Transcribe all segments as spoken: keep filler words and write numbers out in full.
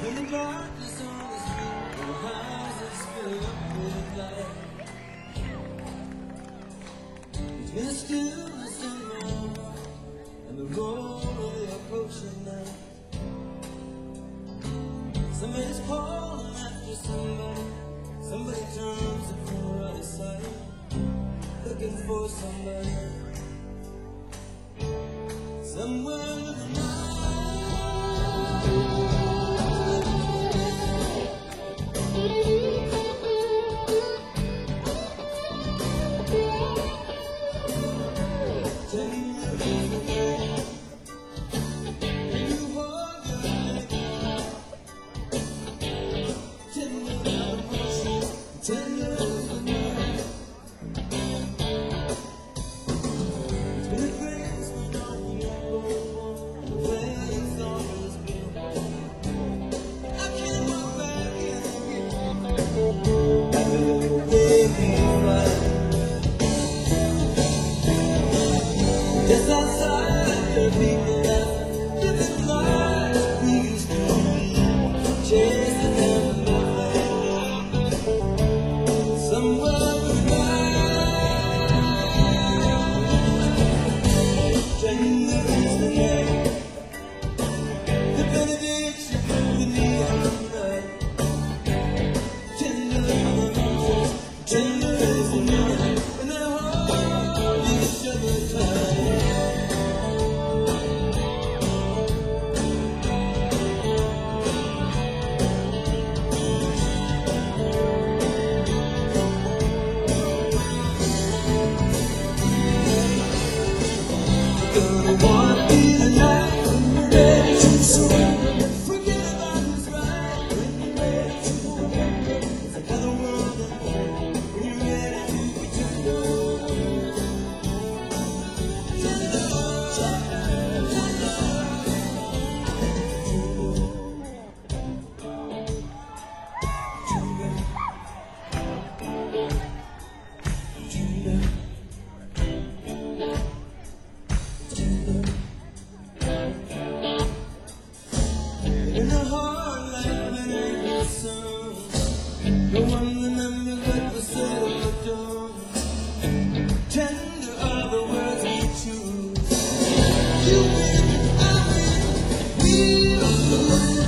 In the darkness on the street, the houses fill up with light. Between the stillness and the roar, and the roar of the approaching night. Somebody's calling after somebody. Somebody turns it from the right side, looking for somebody. Somewhere in the night. Just outside the people that living lives please me, chasing them away. Somewhere in the night, tender is the name, the benediction of the neon light. Tender are the roses, tender is the night, and they hold each other tight. Wanna be the night when you're ready to surrender. Forget about who's right when you're ready to surrender. It's another world that when you're ready to be tender. In the heart like an angry sun, no one remembers what was said on the dawn. Tender are the words we choose. You win, I win, we lose.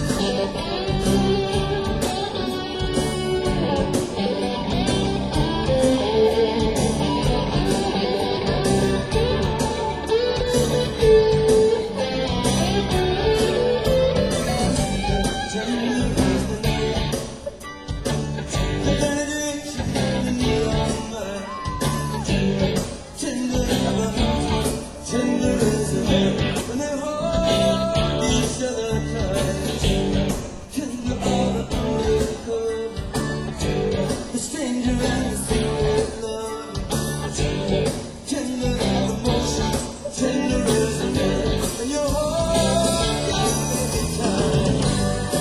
When they hold each other tight, tender are the undercover, the stranger and the secret love. Tender are the motions, tender is the man, and your heart got baby time.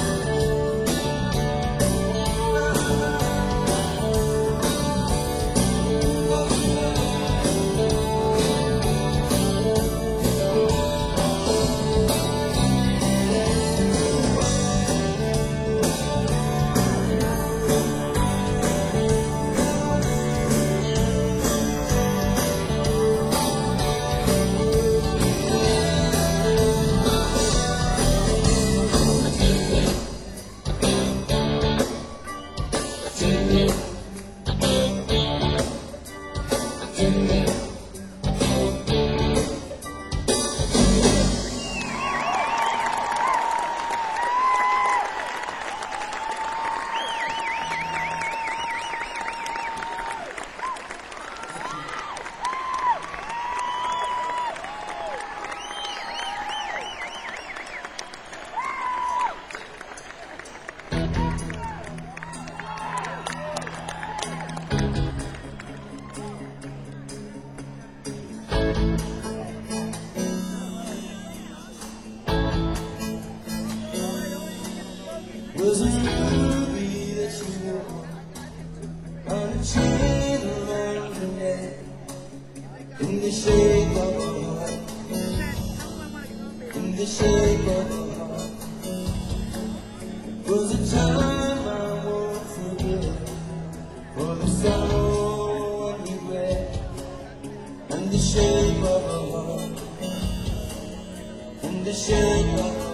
Was a ruby that you wore on a chain around your neck, in the shape of a heart, in the shape of a heart. was a time I won't forget, for the sorrow and regret, and the shape of a heart, and the shape of a heart.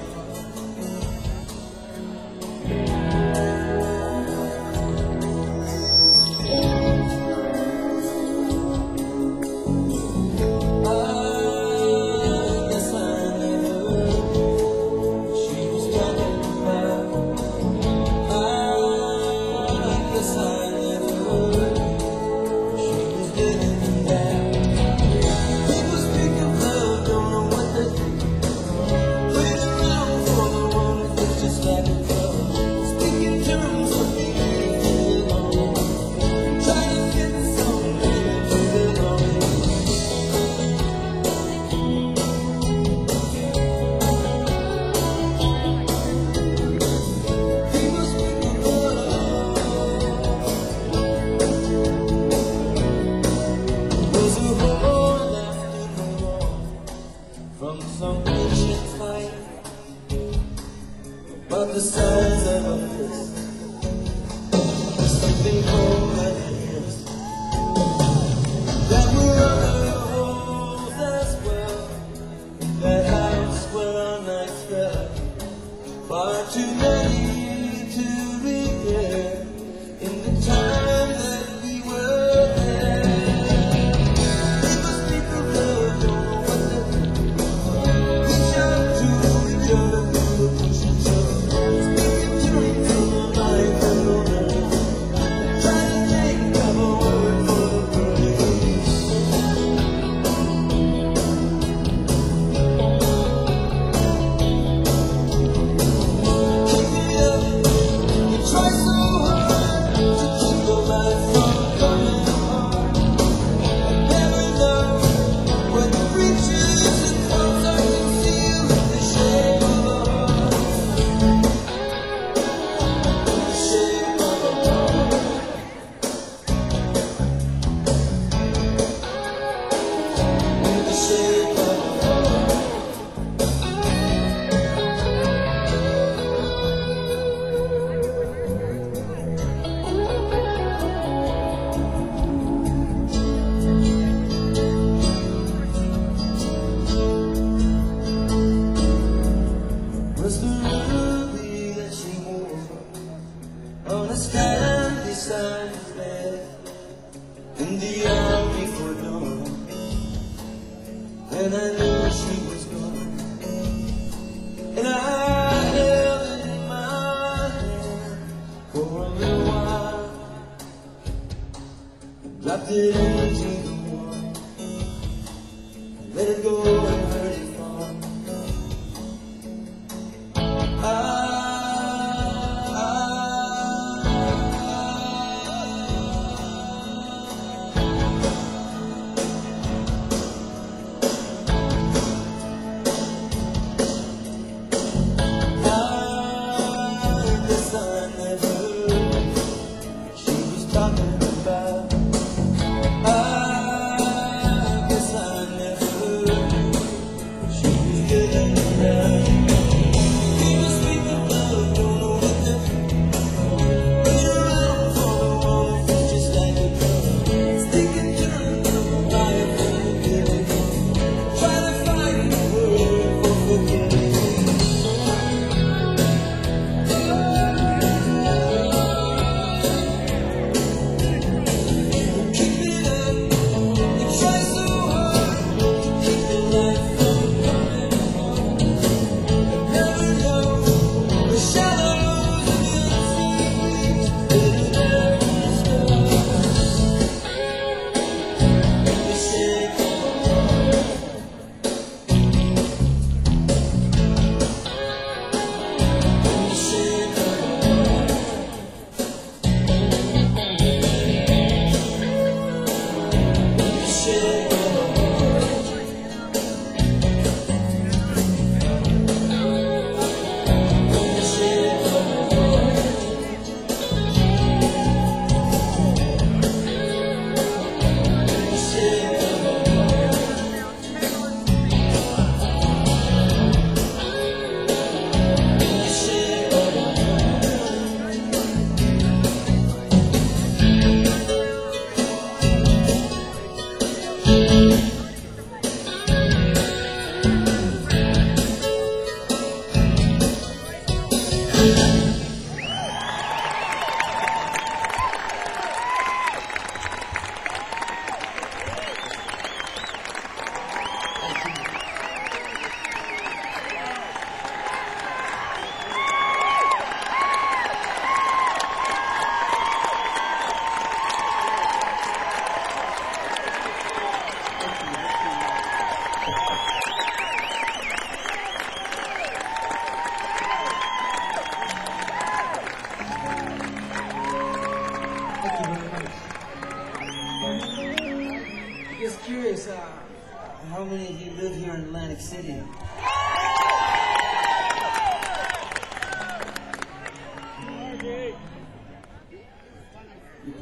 But the signs of a kiss, something cold and fierce, that were under your holes as well. That house where our nights fell, far too many to regret in the time that we were there. People speak of love, don't know what to do. Reach out to each other through the push and shove. On a stand beside his bed in the hour before dawn, and I knew she was gone, and I held it in my hand for a little while, dropped it into the water, let it go and heard it fall. I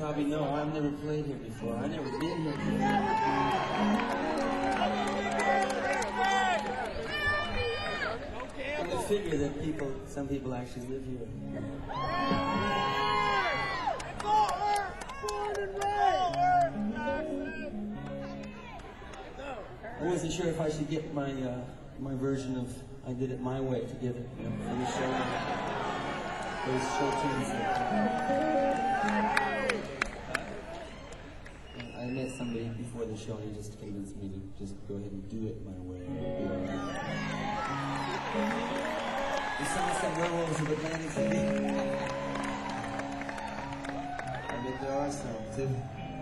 probably know, I've never played here before. I've never been here before. I figure that people, some people actually live here. I wasn't sure if I should get my uh, my version of I Did It My Way together, you know, for the show. Those show tunes. I met somebody before the show, and he just convinced me to just go ahead and do it my way. The song said Werewolves of Atlantic City. I bet there are some too.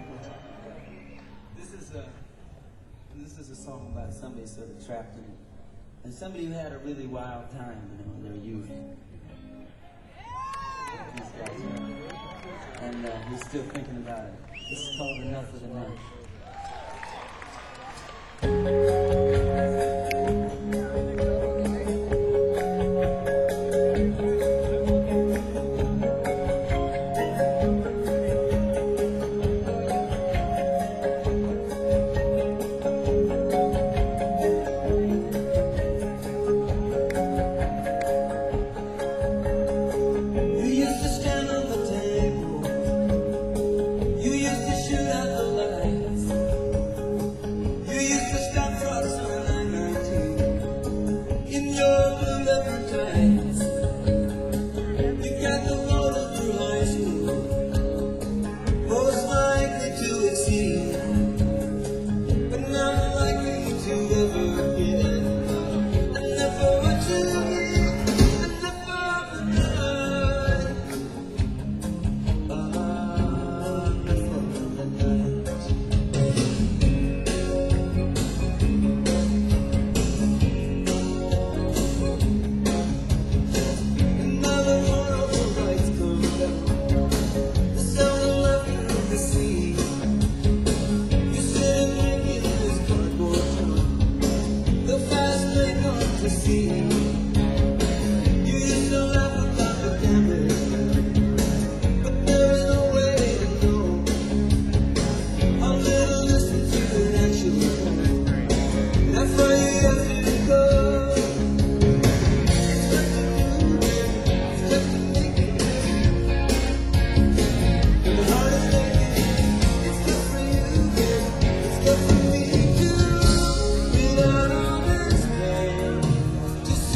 This is a this is a song about somebody sort of trapped in it, and somebody who had a really wild time, you know, in their youth. These guys are, and uh, he's still thinking about it. This is called Enough of the Night. Just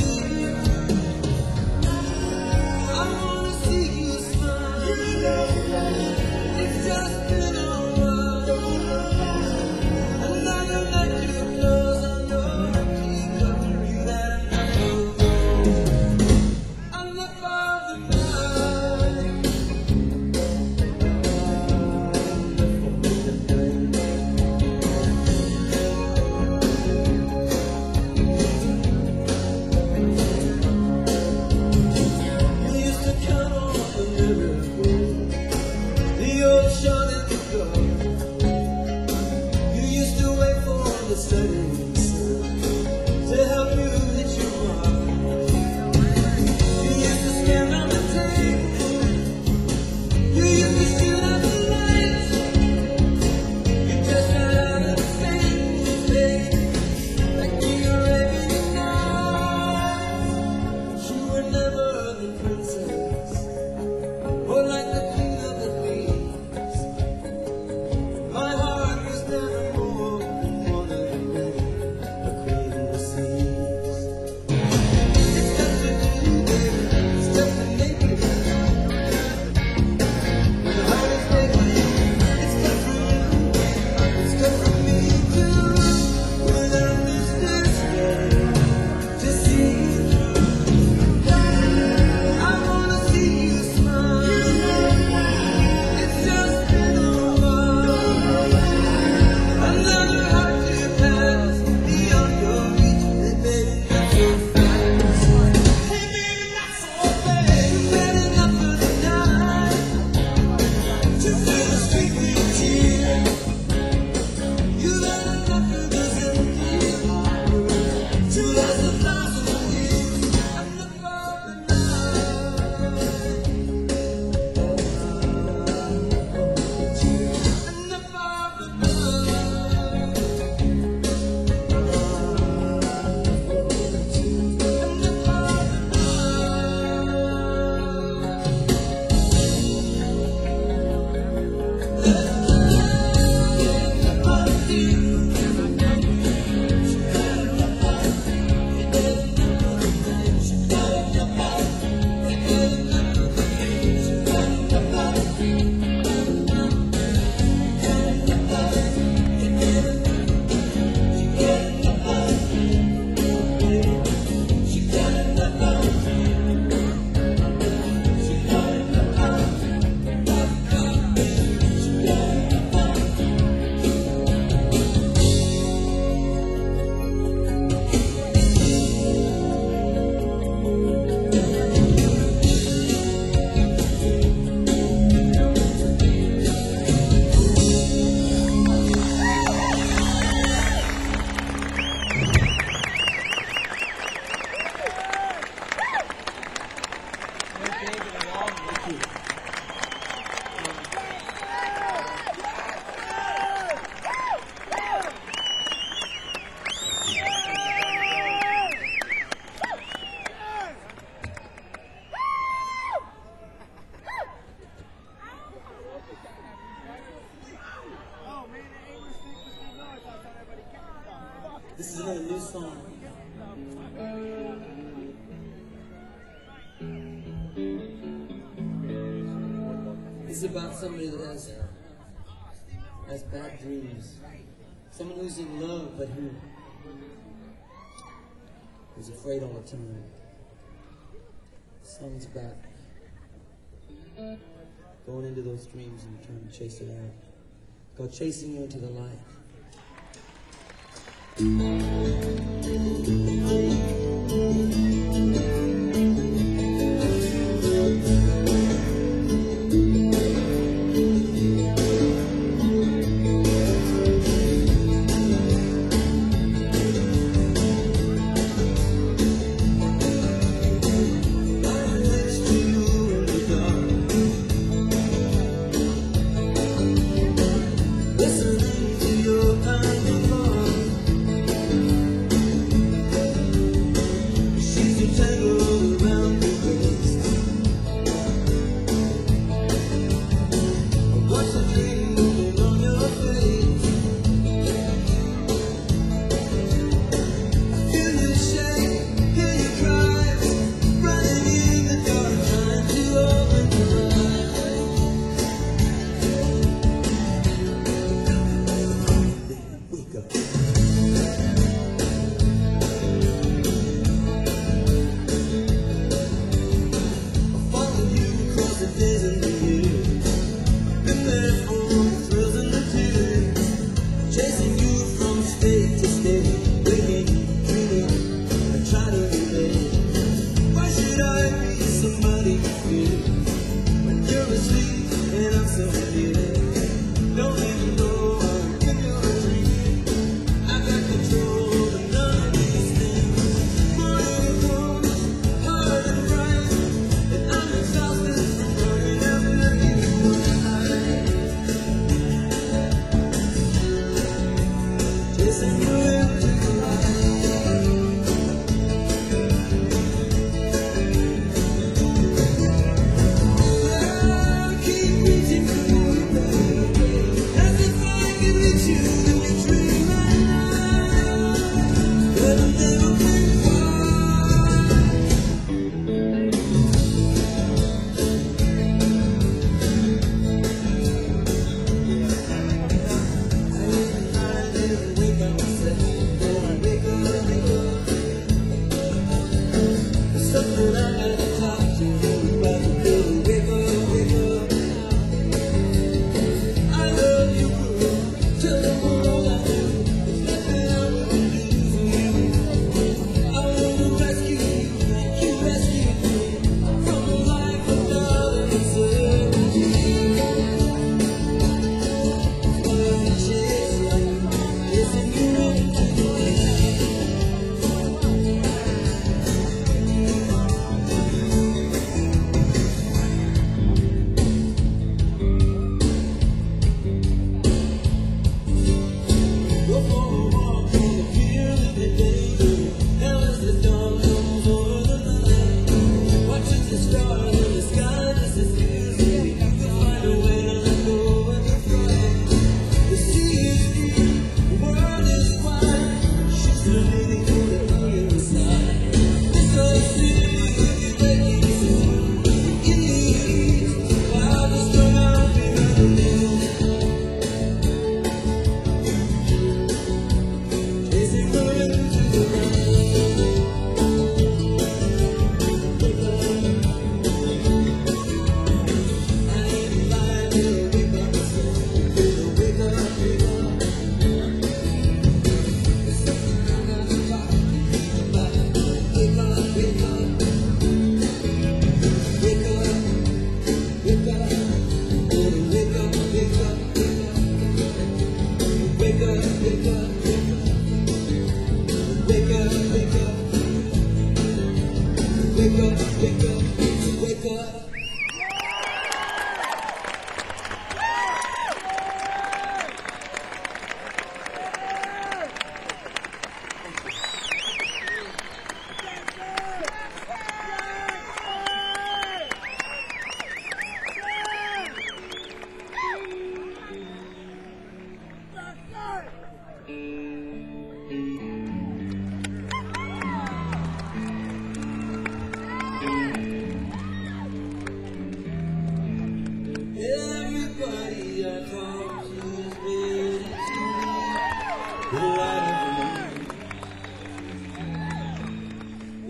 discovered a new song. It's about somebody that has, has bad dreams. Someone who's in love, but who is afraid all the time. The song's about going into those dreams and trying to chase it out. It's called Chasing You Into the Light.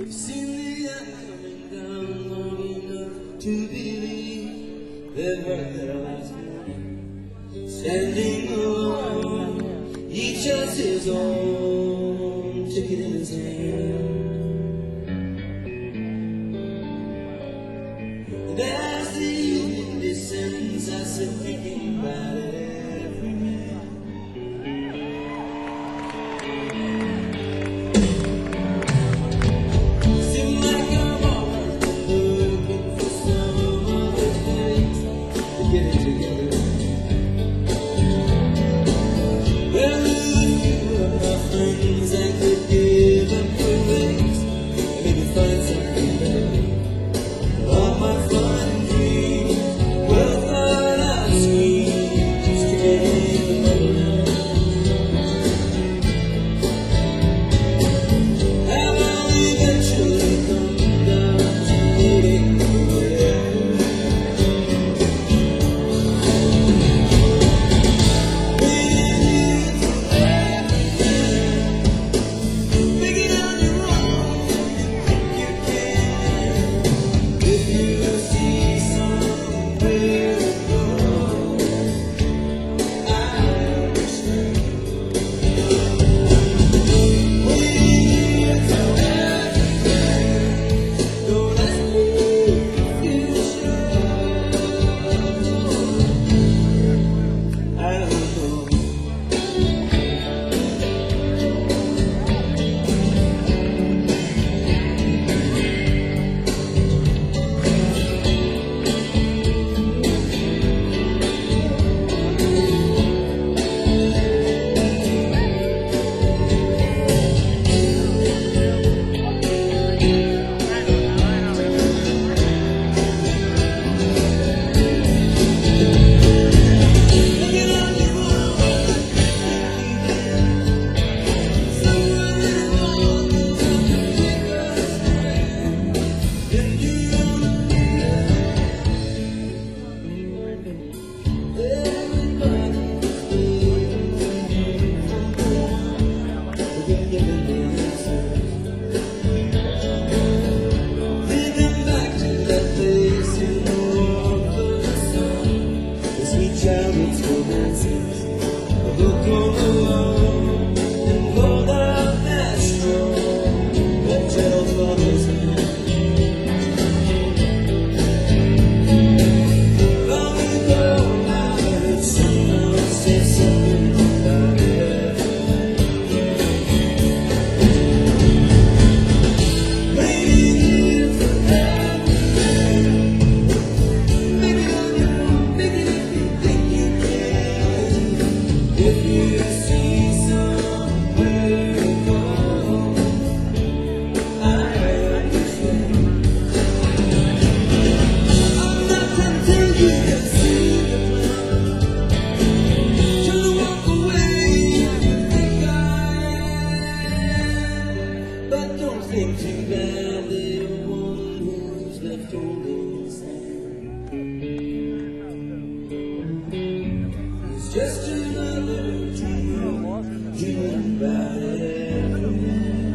We've seen the end coming down long enough to believe that right there lies me, standing alone. Each has his own ticket in his hand. And as the evening descends, I sit thinking about every man. Seems like I'm always looking for some other things to get it together. Well, if you were my friends, I could give up for race and maybe find something better. All my fun and dreams, well thought out schemes to get the money out. Have I eventually come down to needing away? Make it on your own, you think you can. If you see somewhere to go, I understand. Wait till everything, don't ask me if you should. I don't know. Make it on your own, somewhere along the road, take us straight. And you everybody's waiting for the given answers. Thinking back to that place in the warmth of the sun, the sweet childhood's romances. A book on the wall and hold out that strong, that gentle father's hand. Long ago, I heard someone say something about it. Waiting for everything. Maybe on your own, maybe if you think you can. If you see somewhere to go, I understand. I'm not pretending you can see the plan. Trying to walk away if you think I am. But don't think too badly of one who's left holding his hand. It's just another dream, dreaming about every man.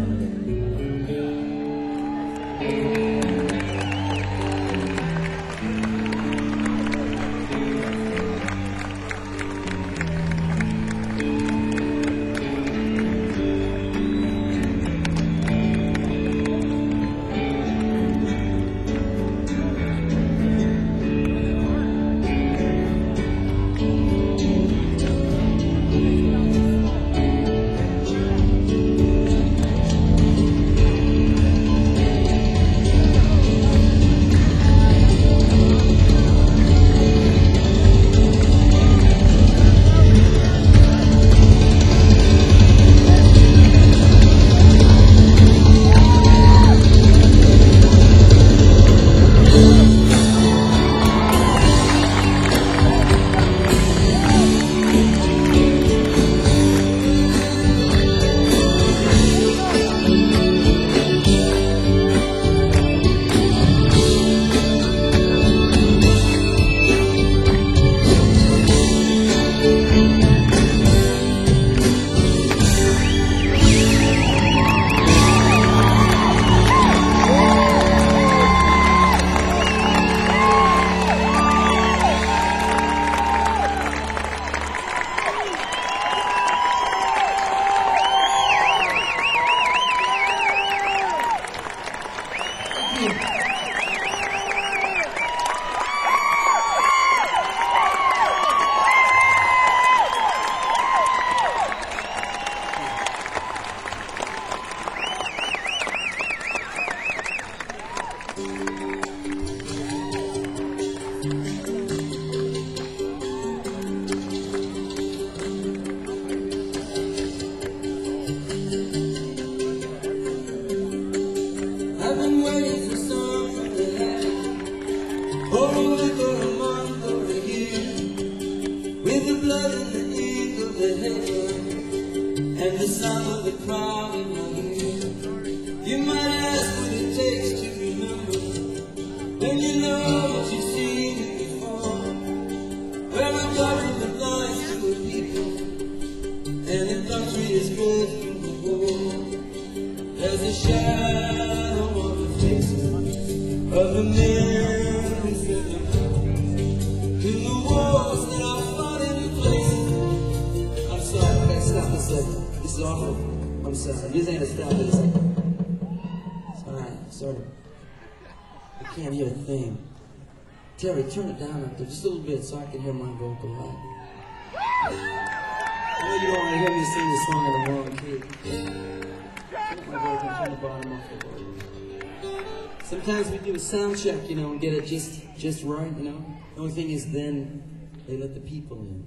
I've been waiting for something to happen, for a week or a month or a year, with the blood in the ink of the heaven and the sound of the crowd in my ear. You might ask what it takes to remember when you know what you've seen it before, where a government lies to the people and the country is good from the war. There's a shadow on the faces of the men who said them to the wars that are fought in places. I'm sorry, okay, stop this second. This is awful. I'm sorry. This ain't a stop this second. It's alright, sort of. I can't hear a thing. Terry, turn it down up there just a little bit so I can hear my vocal line. I know you don't want to hear me sing this song in the wrong key. My vocal, turn the bottom off the vocal. Sometimes we do a sound check, you know, and get it just just right, you know. The only thing is then they let the people in.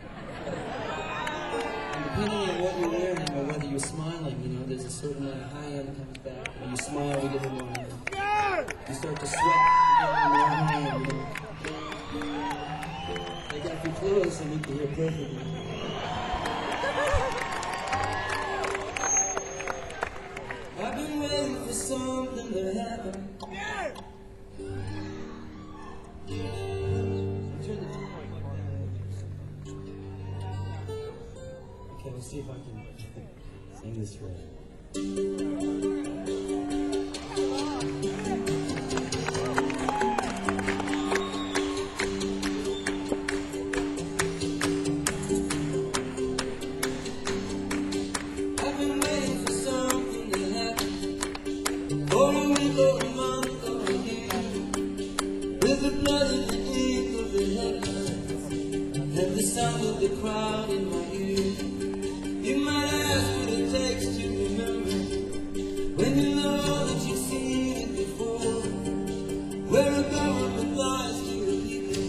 And depending on what you're wearing or whether you're smiling, you know, there's a certain uh, high end that comes back. When you smile, we get a more high end. You start to sweat, you get more high end, you know. They got your clothes and we can hear perfectly. I've been waiting for something to happen. Okay, let's see if I can sing this right. I've been waiting for something to happen, for a week or a month or a year, with the blood in the ink of the heavens and the sound of the crowd in my ear. You might ask what it takes to remember when you know that you've seen it before, where a government lies to the people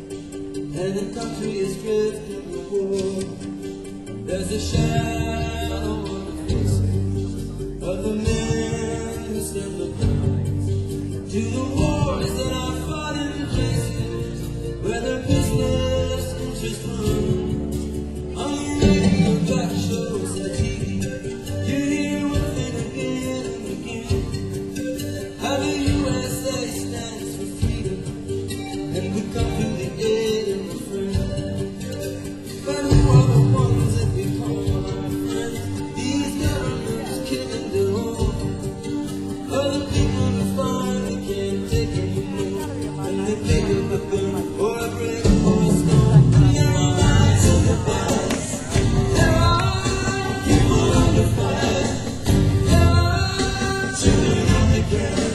and the country is drifting to war. There's a shadow on the faces of the men who stand behind to the wars that are fought in places where their business interests run. On the radio, talk shows, and T V, you hear one thing again and again, how the U S A stands for freedom and we come to the aid of a friend. But who are the ones that we call our friends? These governments killing their own. Other people who find they can't take anymore, and they pick up a gun or a brick or a stone. There are lies in the bodies. There are people under fire. There are children on the ground.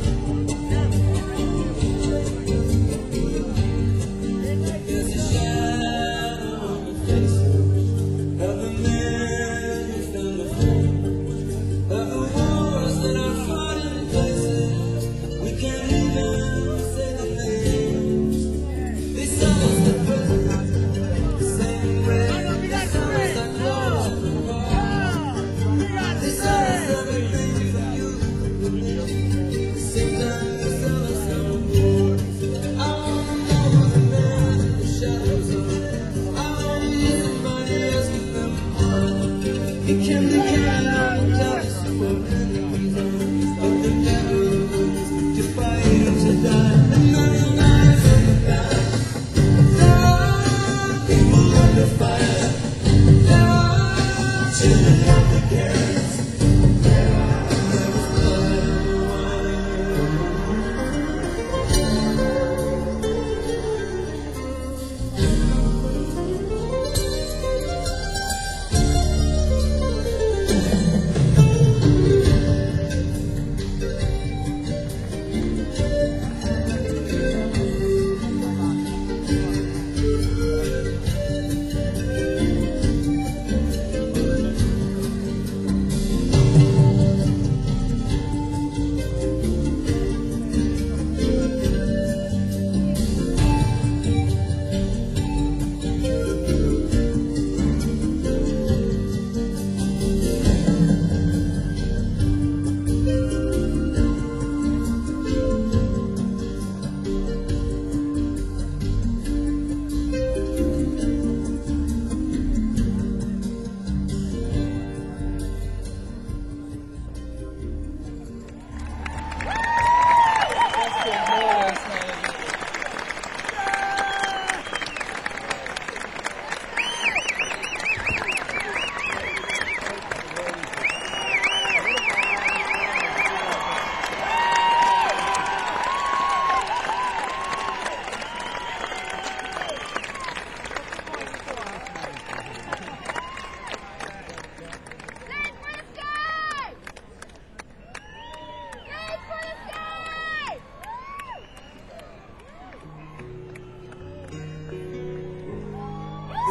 There's a shadow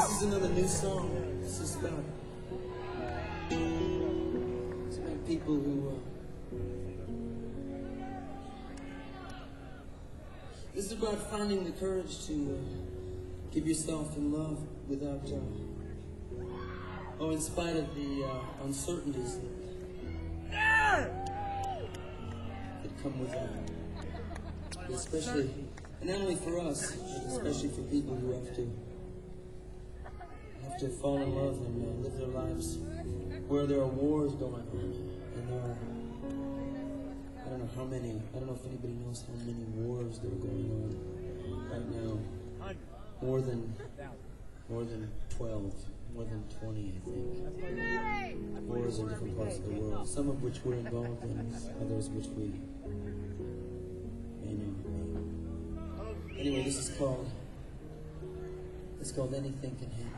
This is another new song. This is about, it's about people who, uh, this is about finding the courage to uh, give yourself in love without, uh, oh, in spite of the uh, uncertainties that, that come with that. Especially, and not only for us, but especially for people who have to have to fall in love and uh, live their lives where there are wars going on, and there are, I don't know how many, I don't know if anybody knows how many wars that are going on right now. More than, more than twelve, more than twenty, I think. Wars in different parts of the world, some of which we're involved in, others which we may know. Anyway, this is called, it's called Anything Can Happen.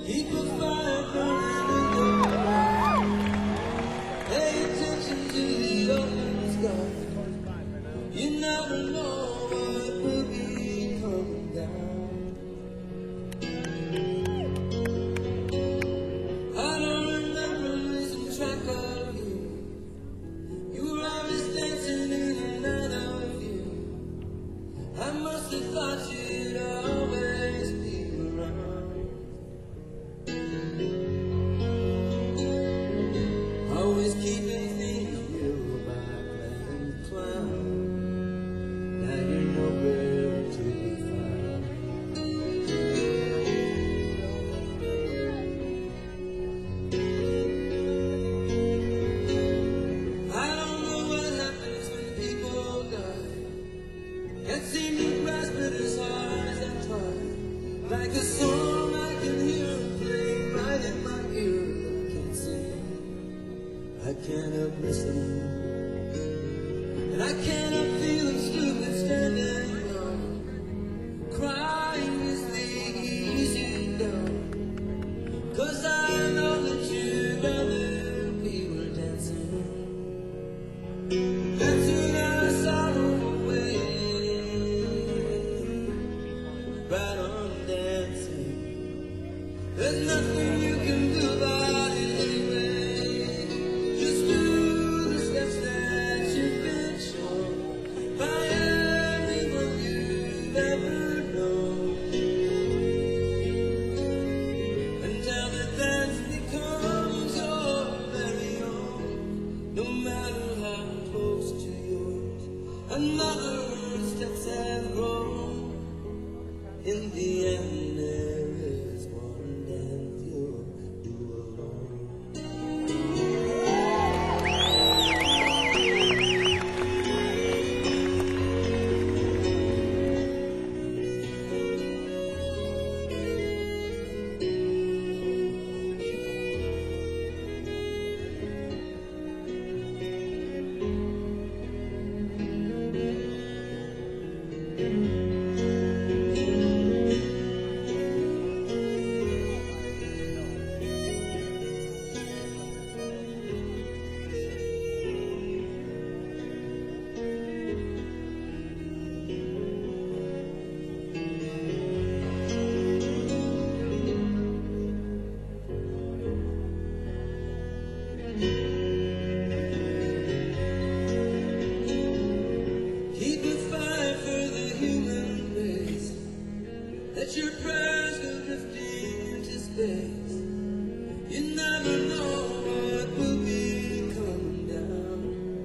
Keep a fire burning in your eyes. Pay attention to the open sky. You never know what will be coming down. I don't remember losing track of you. You were always dancing in and out of you. I must have thought you'd always be around. Always keeping things real by playing the clown. Now you're nowhere to be found. I don't know what happens when people die. Can't seem to grasp it as hard as I try. Like a song I can hear playing right in my ear. I can't sing, I can't help listening, and I can't help feeling stupid standing alone. Crying is the easy done, 'cause I know that you'd rather we were dancing. Dancing our sorrow away. Right on dancing. There's nothing you can do about it anyway. Just do the steps that you've been shown by everyone you've ever known. Until the dance becomes your very own. No matter how close to yours, another steps have grown. In the end, there is one dance you'll do alone. Keep a fire for the human race. Let your prayers go drifting into space. You never know what will be coming down.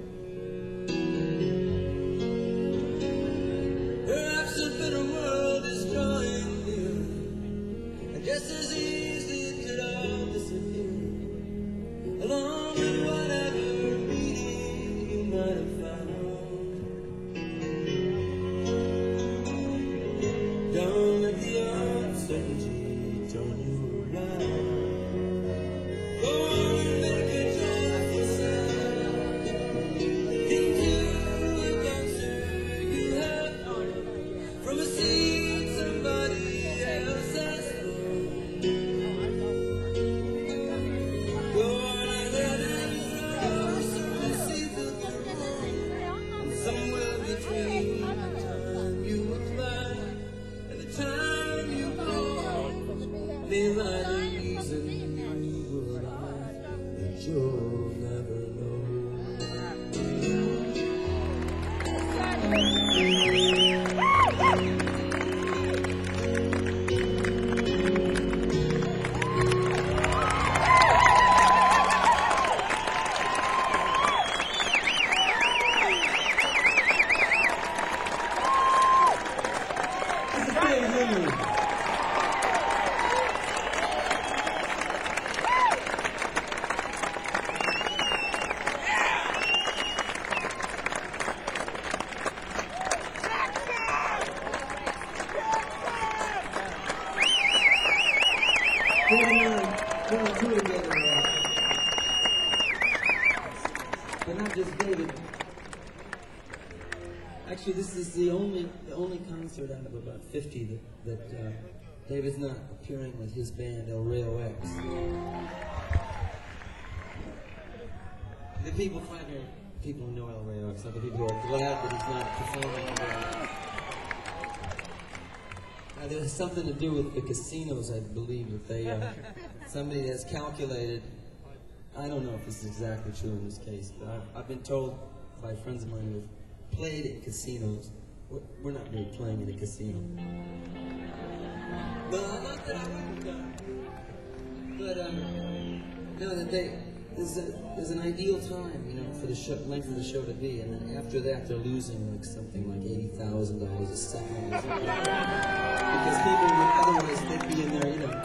Perhaps a better world is drawing near, and just as easily could all disappear, along with whatever meaning you might have found. Don't let the uncertainty turn you around. Go on and make a joyful sound into the dancer you have known, from a seat somebody else has thrown. Go on and let it flow, so the seeds of your own. And somewhere between the time you apply and the time you go, may lie the reason you will lie, that you'll never know. But not just David. Actually, this is the only the only concert out of about fifty that that uh, David's not appearing with his band El Rayo X. The people find here, people who know El Rayo X, are the people who are glad that he's not performing. Uh, there's something to do with the casinos, I believe, that they, uh, somebody has calculated. I don't know if this is exactly true in this case, but I've, I've been told by friends of mine who have played at casinos. We're, we're not really playing in a casino. But not that I wouldn't have done. But um, no, that they there's a there's an ideal time, you know, for the show, length of the show to be, and then after that they're losing like something like eighty thousand dollars a second, or something like that. Because people would otherwise they'd be in there, you know,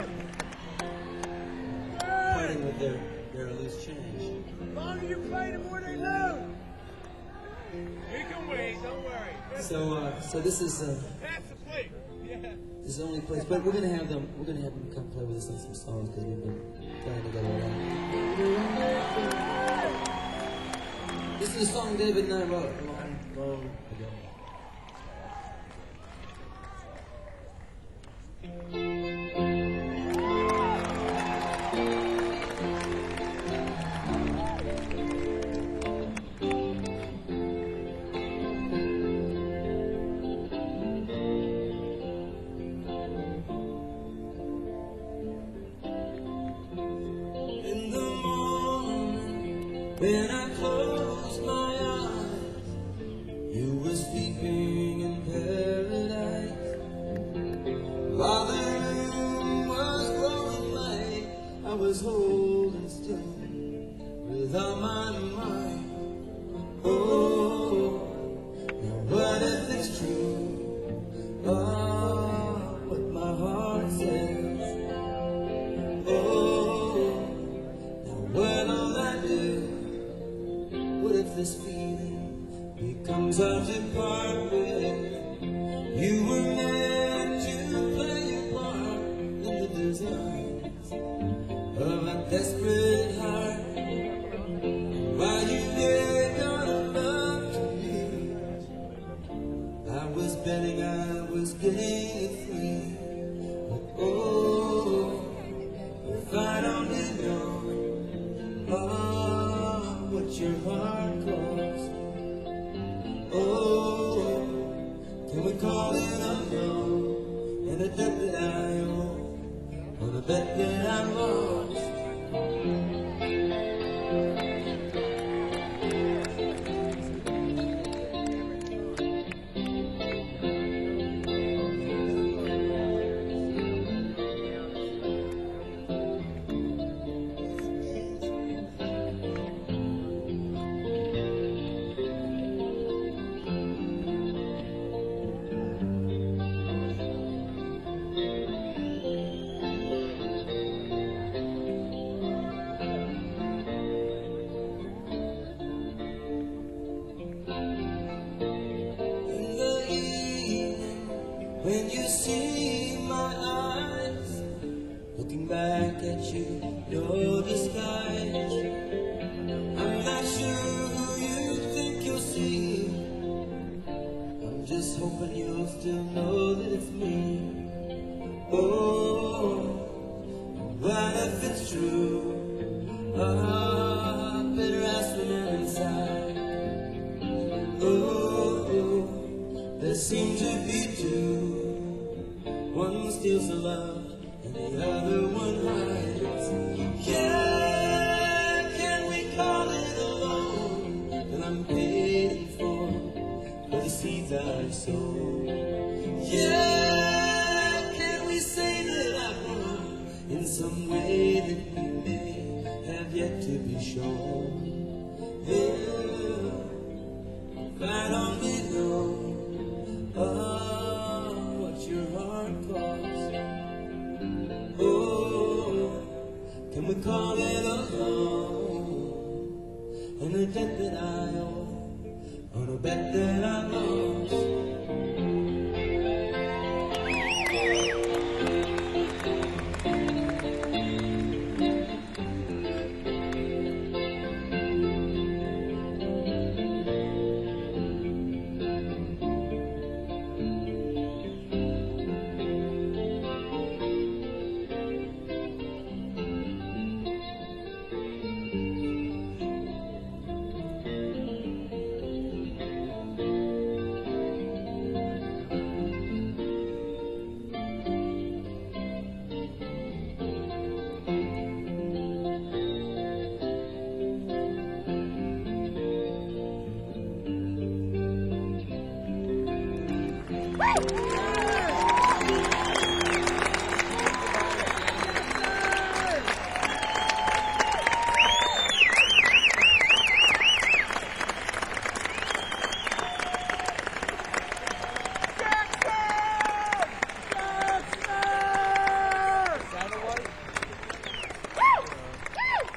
partying with their their loose change. As long as you play them where they lose. We can wait, don't worry. So uh, so this is uh, Pass the plate. Yeah. this is the only place, but we're gonna have them we're gonna have them come play with us on some songs because we've been trying to get it out. This is a song David and I wrote a long, long ago. When I closed my eyes, you were sleeping in paradise. While the room was glowing light, I was holding still without my mind. Oh, now what if it's true? Oh, what my heart says. Oh, now what'll I do? What if this feeling becomes hard to part with? You were meant to play your part in the designs of a desperate heart. While you gave your love to me, I was betting I was getting it free. But oh, if I only know, oh, what your heart calls. Oh, can we call it a love and a debt that I owe on a bet that I lost? When you see my eyes looking back at you, your disguise, I'm not sure who you think you'll see. I'm just hoping you'll still know that it's me. Oh, what if it's true? Ah, better ask when I'm inside. Oh, there seem to be two. One steals the love and the other one hides. Yeah, can we call it a loan that I'm paying for, for the seeds I've sown? Yeah, can we say that I've won in some way that we may have yet to be shown? Yeah, if I only know, oh, what your heart calls. Oh, can we call it a loan and a debt that I owe on a bet that I lost?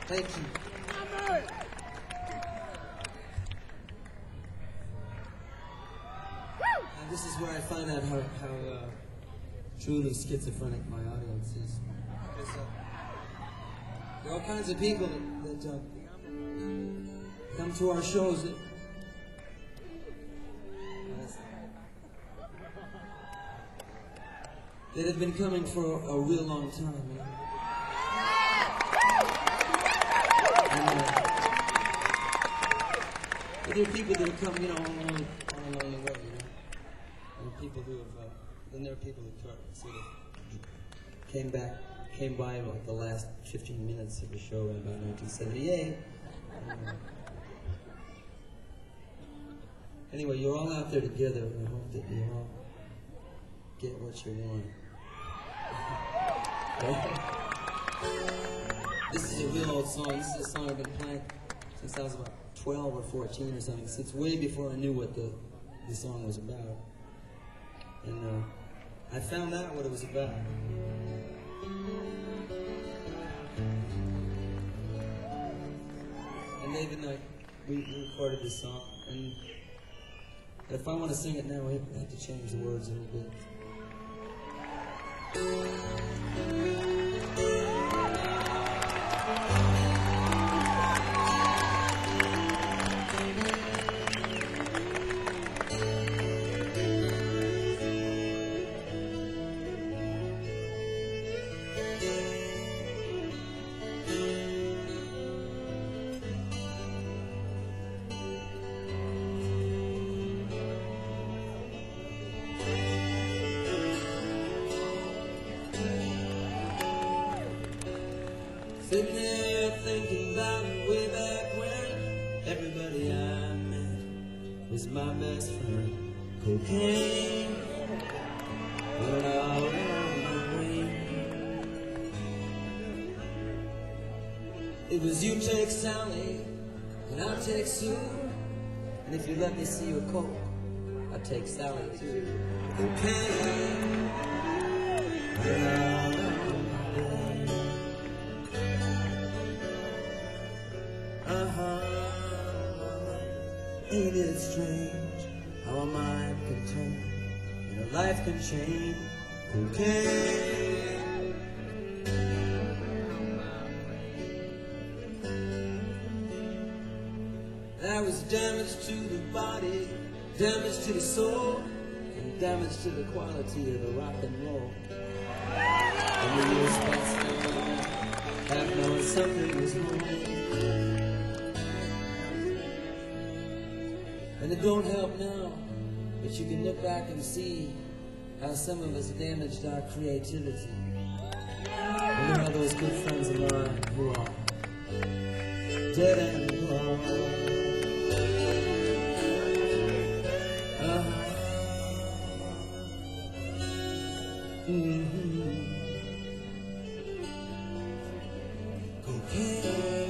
Thank you. And this is where I find out how, how uh, truly schizophrenic my audience is. Because uh, there are all kinds of people that, that uh, come to our shows that, that have been coming for a, a real long time. You know? And, uh, but there are people that have come, you know, on a long, on a long way, you know. And people who have, uh, then there are people who sort of came back, came by like the last fifteen minutes of the show in about nineteen seventy-eight. And, uh, anyway, you're all out there together, and I hope that you all get what you want. This is a real old song. This is a song I've been playing since I was about twelve or fourteen or something. It's way before I knew what the, the song was about. And uh, I found out what it was about. And Dave and I, we, we recorded this song. And if I want to sing it now, I have to change the words a little bit. Sitting there thinking about way back when everybody I met was my best friend. Cocaine went all around my brain. It was you take Sally and I'll take Sue, and if you let me see your coke, I'll take Sally too. Cocaine went all around my brain. Uh-huh. Ain't it strange how a mind can turn and a life can change? Cocaine. There was damage to the body, damage to the soul, and damage to the quality of the rock and roll. And the years passed on, half knowing something was wrong. And it don't help now, but you can look back and see how some of us damaged our creativity. And there are those good friends of mine who are dead and gone. Uh-huh. Mm-hmm. Cocaine.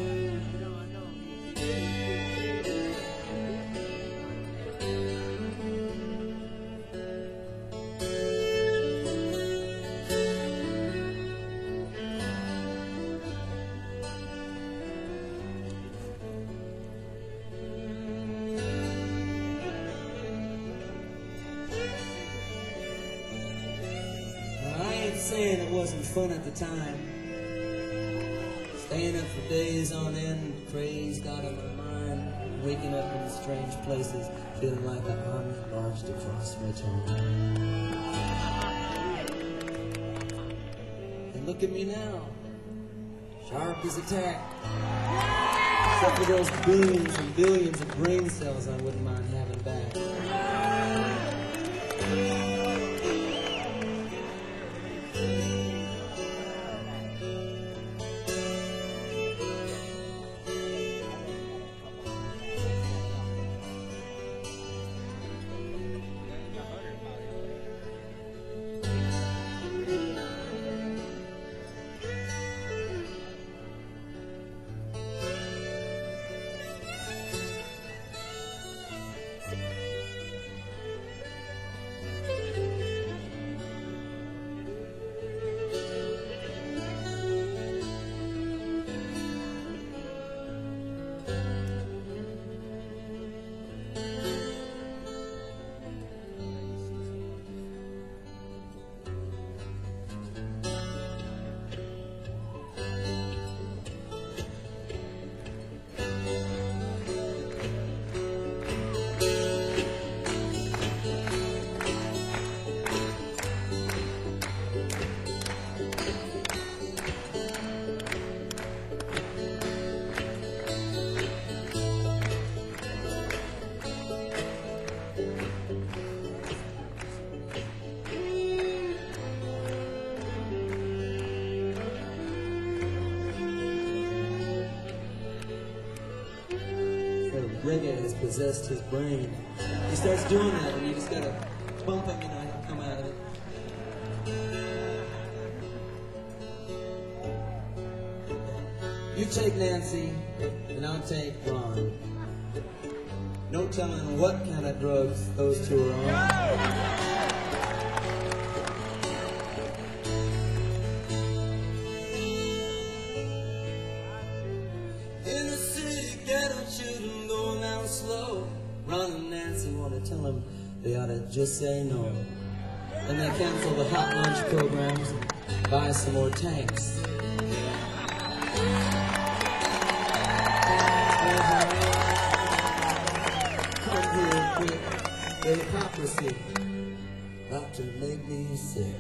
Saying it wasn't fun at the time, staying up for days on end, crazed out of my mind, waking up in strange places, feeling like an army marched across my town. And look at me now, sharp as a tack, except for those billions and billions of brain cells I wouldn't mind having back. reggae has possessed his brain. He starts doing that, and you just gotta bump him, you know, he'll come out of it. You take Nancy, and I'll take Ron. No telling what kind of drugs those two are on. Slow. Ron and Nancy want to tell them they ought to just say no. And they cancel the hot lunch programs and buy some more tanks. Come here quick, the hypocrisy about to make me sick.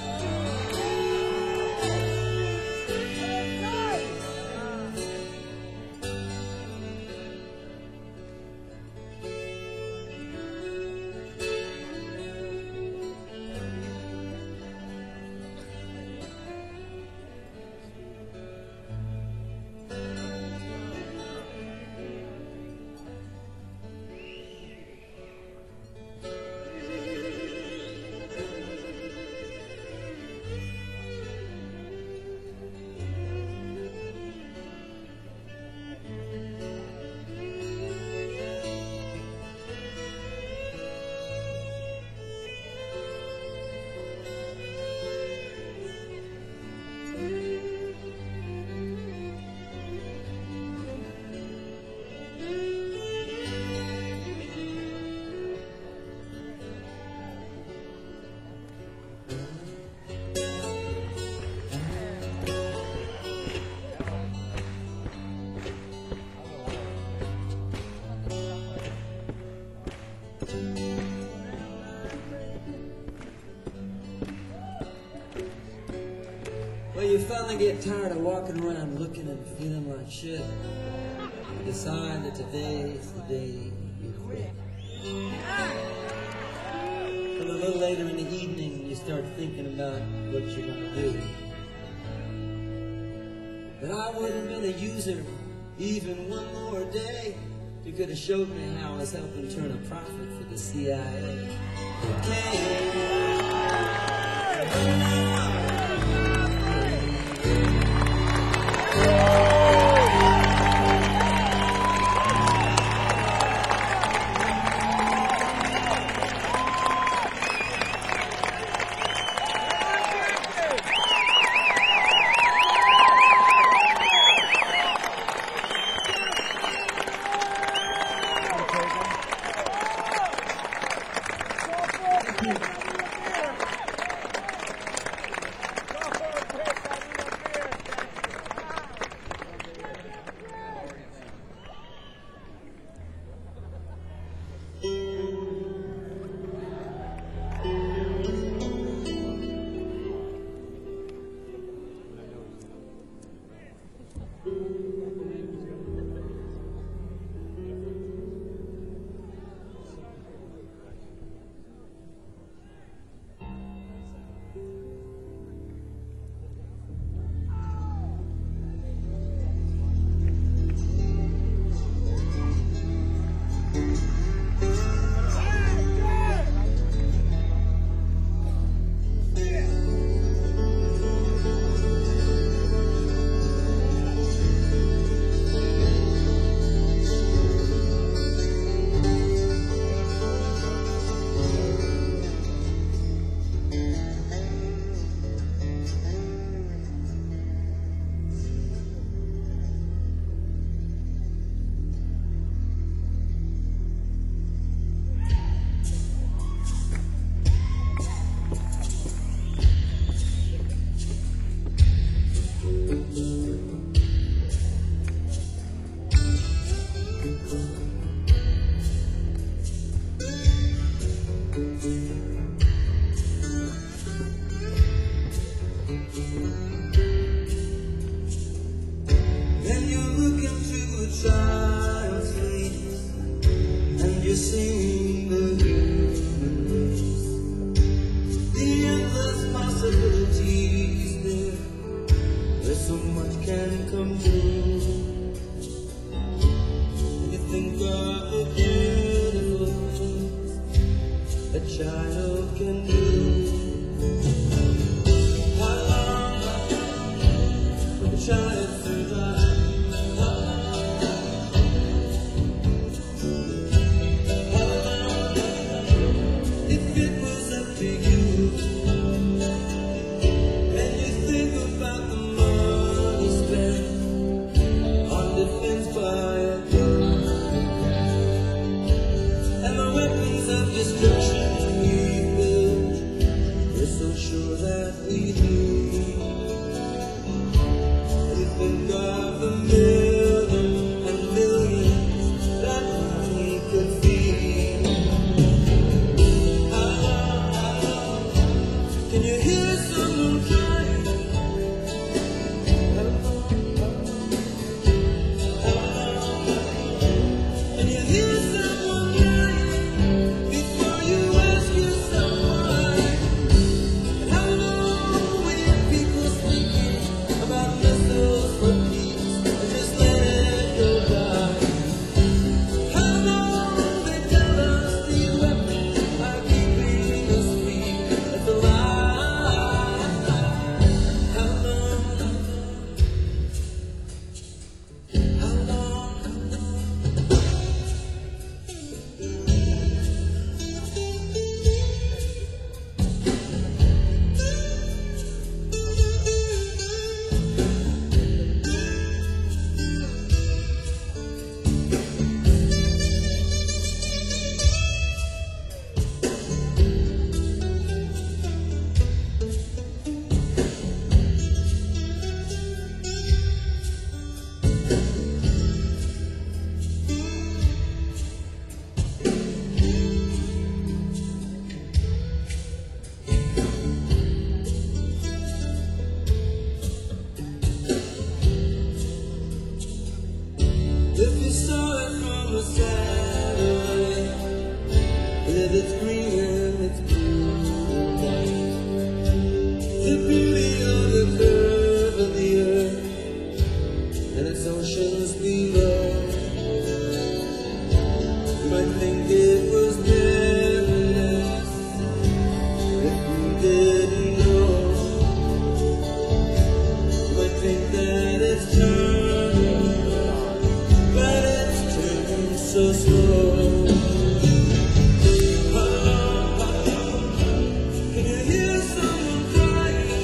Well, you finally get tired of walking around looking and feeling like shit. You decide that today is the day you quit. But a little later in the evening, you start thinking about what you're gonna do. But I would have been a user even one more day. You could have showed me how I was helping turn a profit for the C I A. Okay. So much can come true. You think of the beautiful things a child can do. How long will a child survive? How long if it was up to you? And you think about the money spent on defense by a gun and the weapons of destruction we build. We're so sure that we need. We think of the millions and millions that we could feed. How long, how long can you hear someone crying? How long, how long, how long can you hear someone crying before you ask yourself why? How long will you people speaking about missiles for peace and just let it go by? How long they tell us these weapons are keeping us weak as alive? How long? How long? If you saw it from a satellite, with its green and its blue light, the beauty of the curve of the earth and its oceans below, you might think it was paradise if you didn't know. You might think that it's turning, but it's turning so slow. How long, how long can you hear someone crying?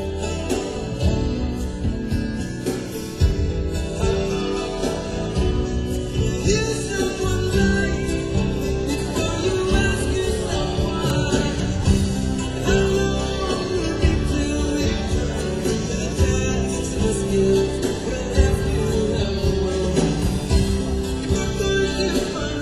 How long can you hear someone dying before you ask yourself why? How long will it be till we turn to the tasks and the skills we'll have to have the world? We're going to find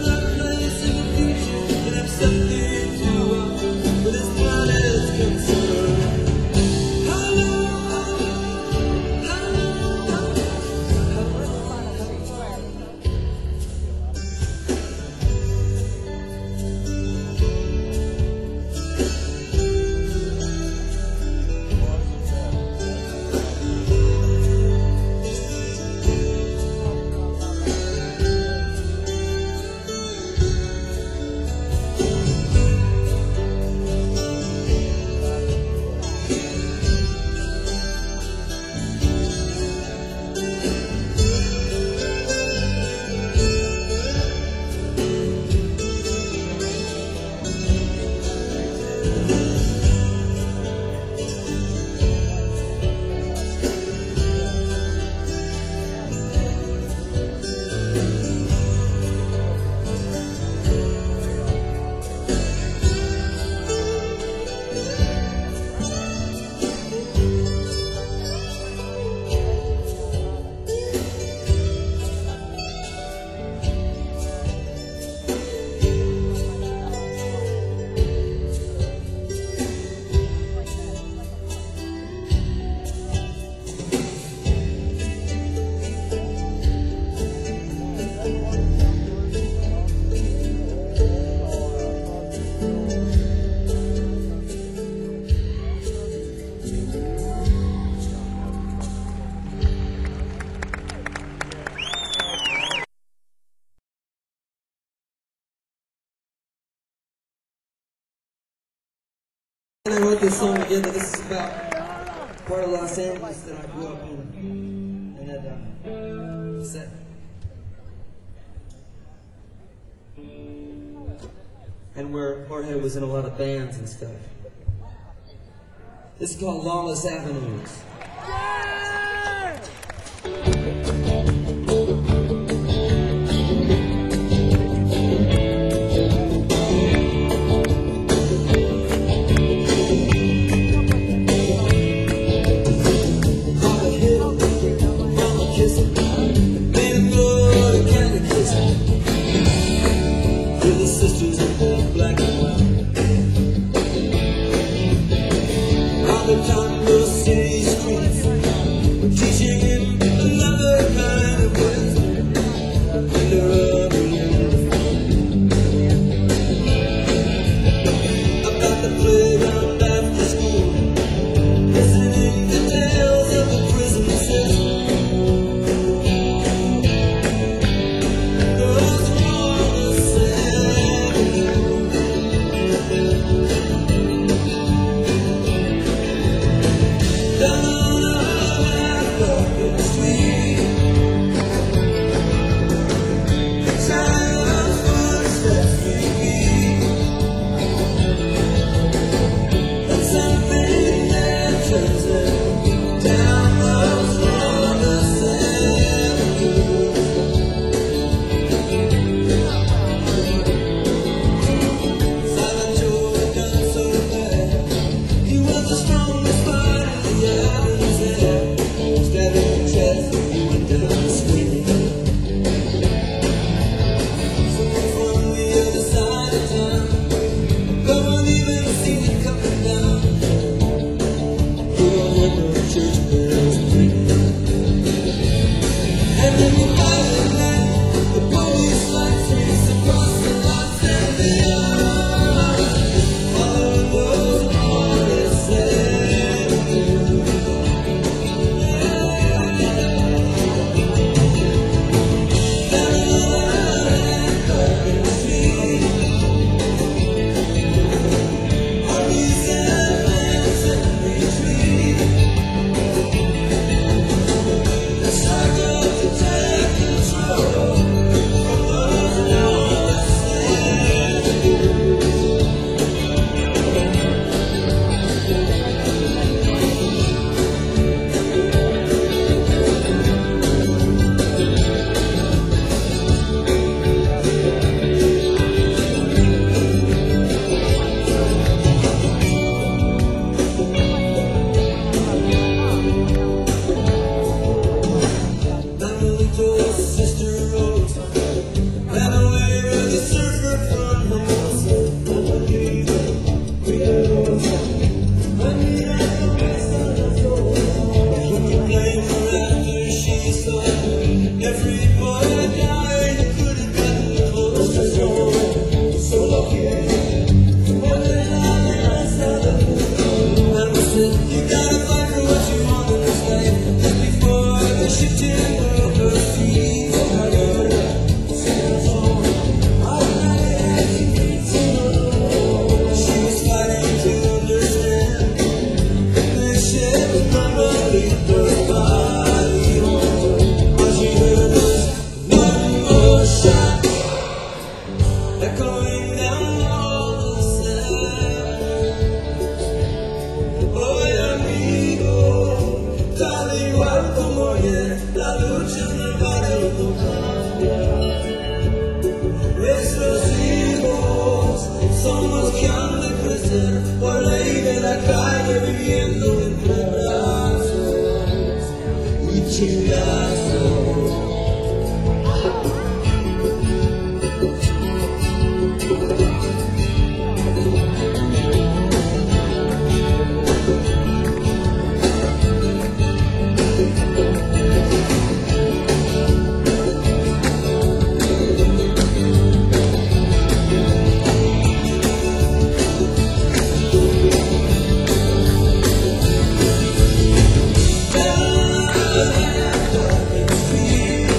put this song together. This is about part of Los Angeles that I grew up in. And that, uh, set. And where Jorge was in a lot of bands and stuff. This is called Lawless Avenues. Street.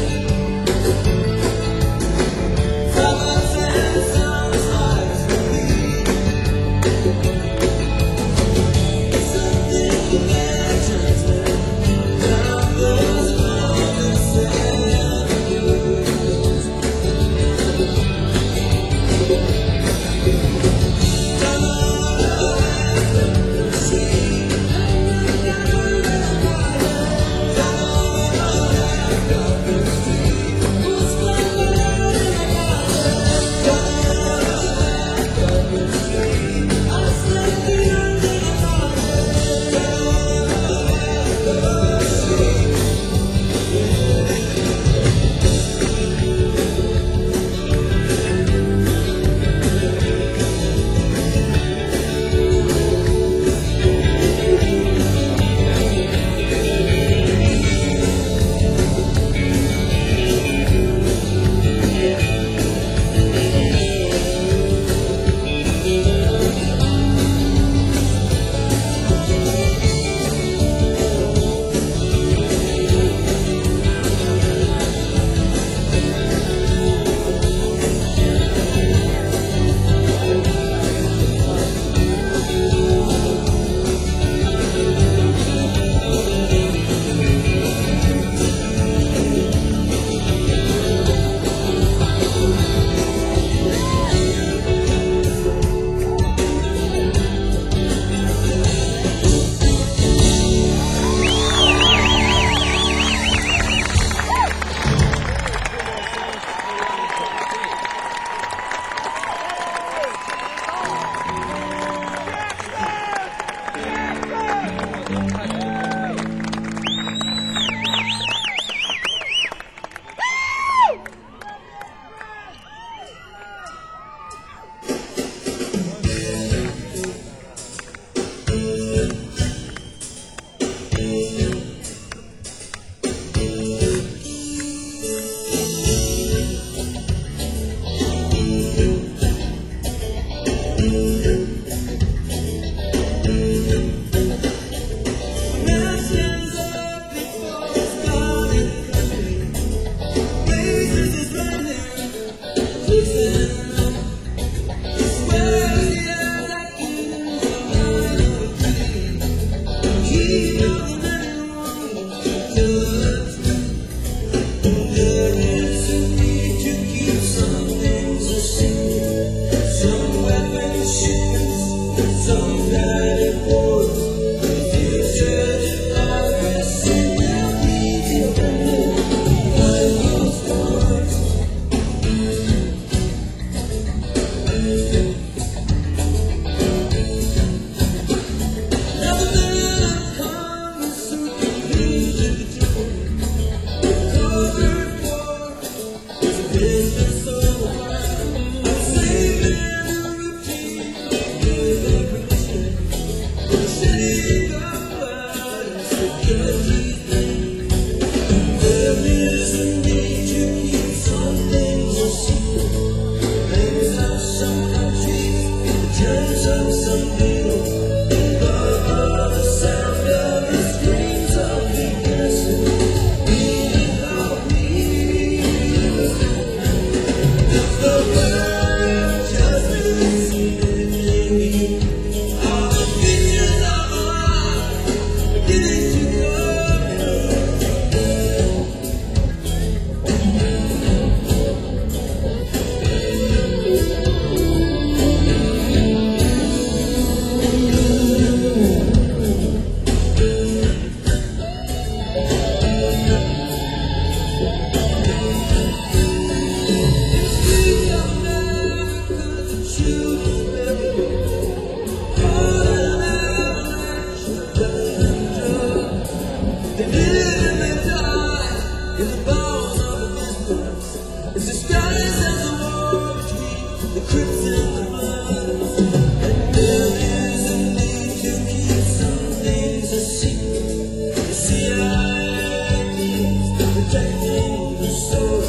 protecting the soul.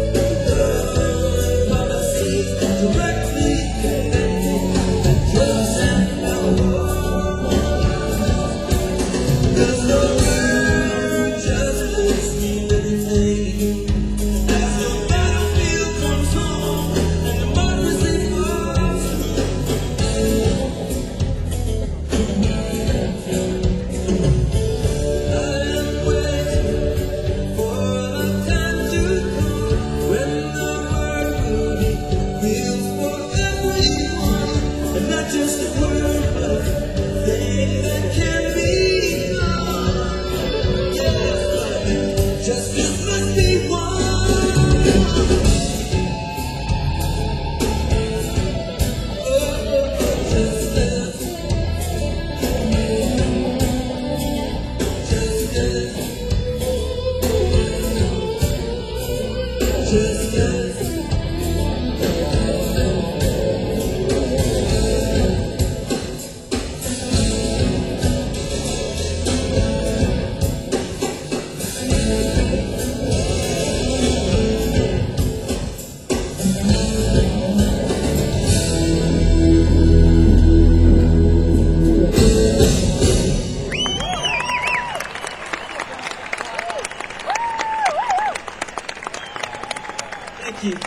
The policy directly connecting the drugs and alcohol. There's no word, just listening anything. As the battlefield comes home and democracy falls. I am waiting for the time to come when the world will be real for everyone, and not just a word, but a thing that can be done. Yes, justice must be won. Oh, justice, justice, justice. Thank you.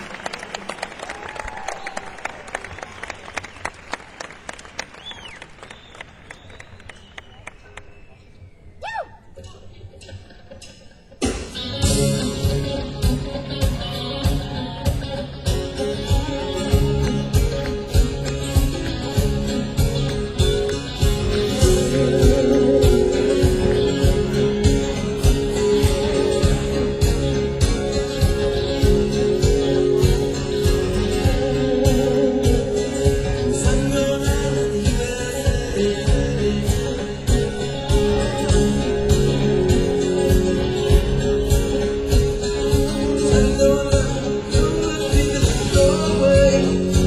Sun going down in the U S A. Sun going down, good people go away.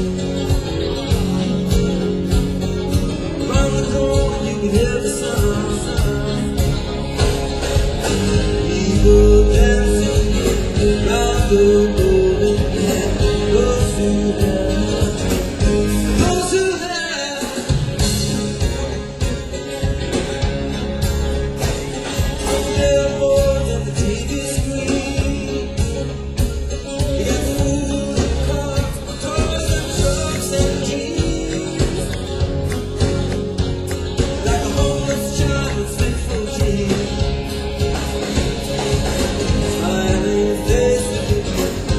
Around the corner you can hear the sun. People dancing around the world, and those who have, those who have. There are more than the T V screen. You got food and cars, cars and trucks and jeans. Like a homeless child with faithful dreams. Smiling faces,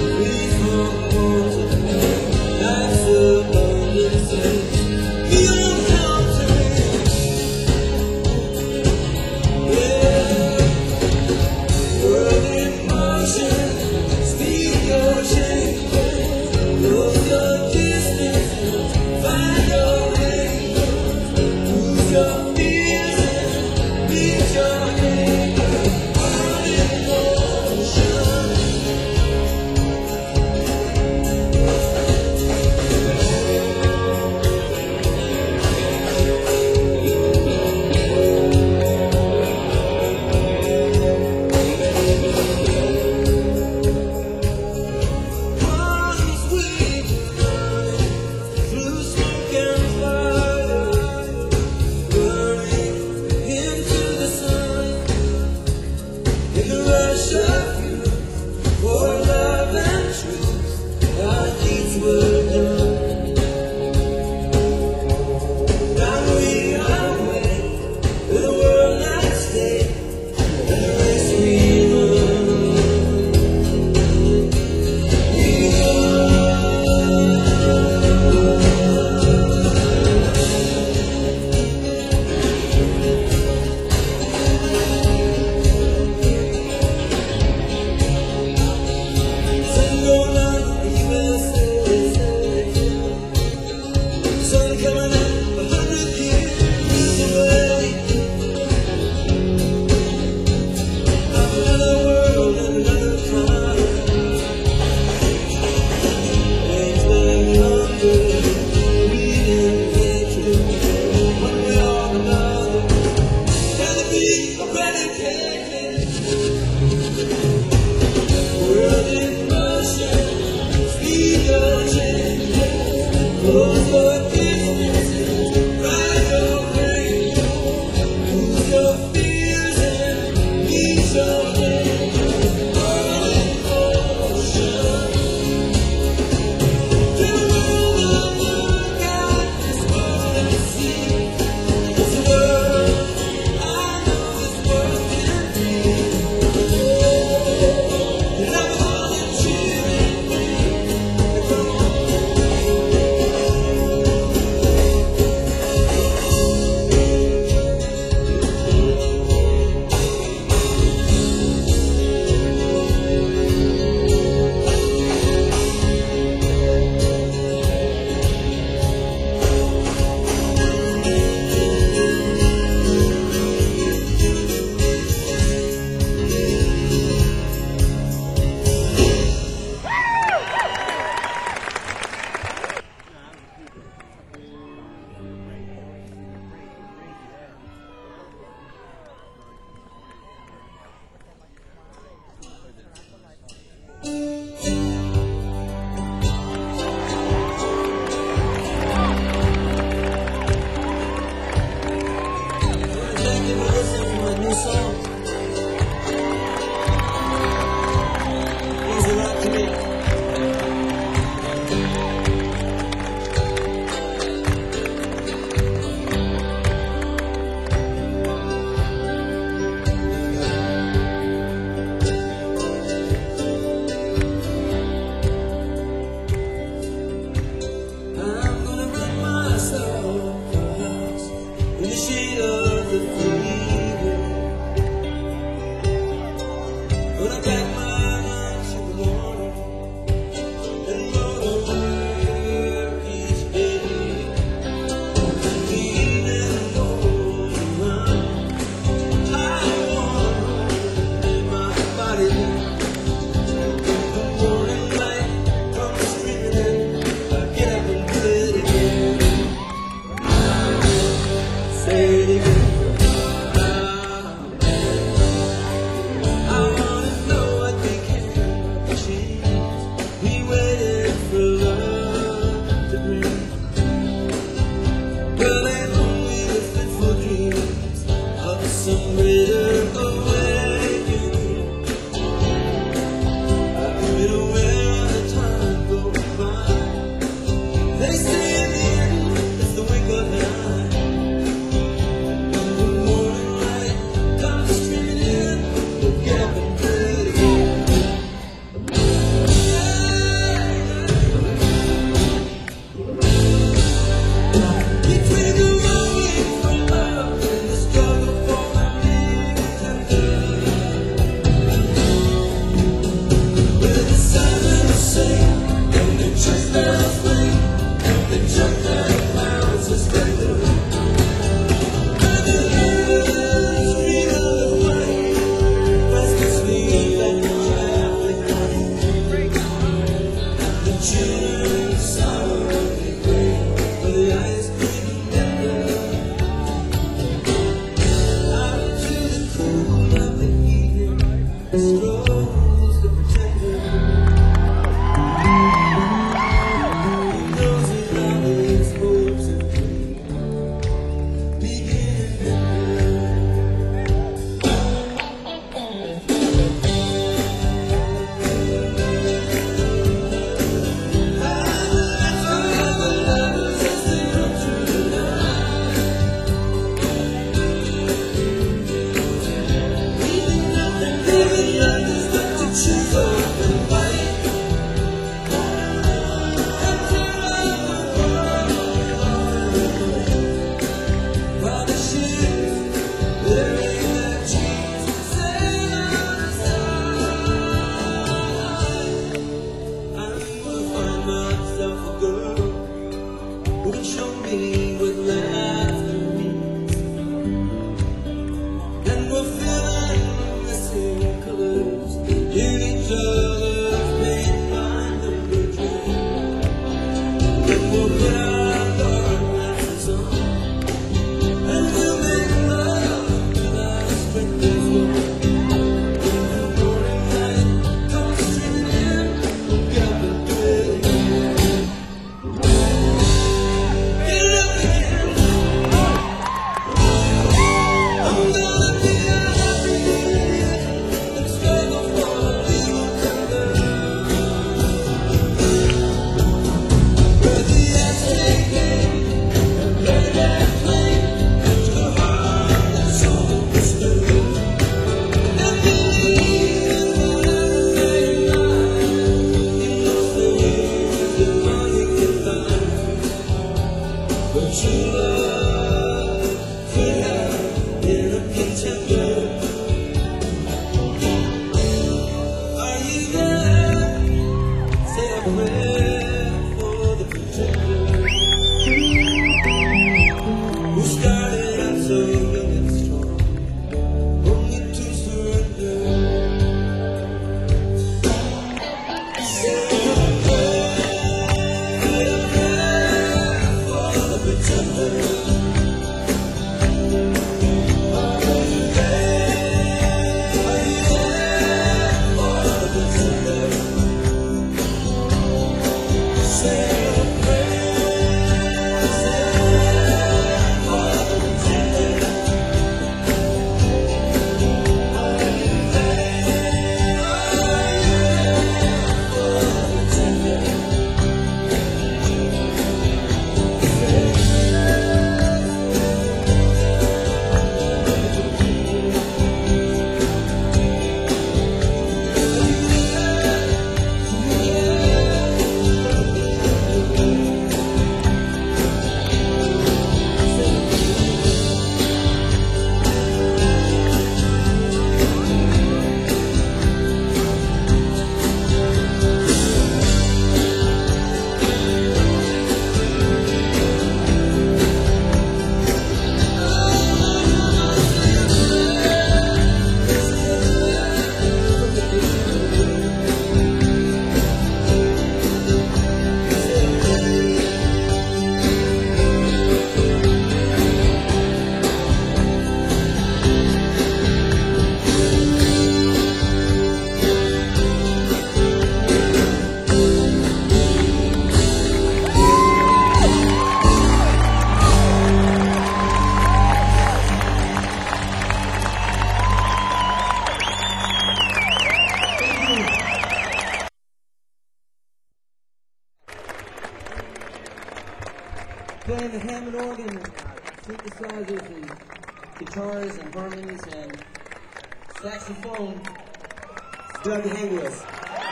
playing the Hammond organ, synthesizers and guitars and harmonies and saxophone, it's Doug Hayworth.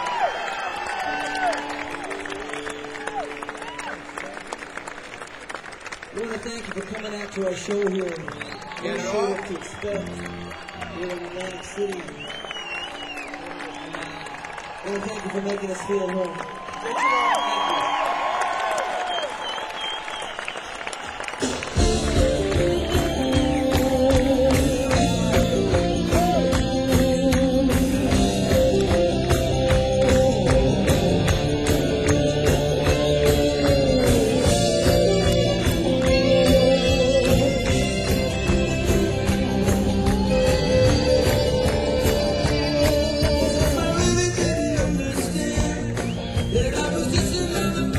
We want to thank you for coming out to our show here. We Get it show off. what to expect here in Atlantic City. We want to thank you for making us feel at home. Thank you. I really didn't understand that I was just another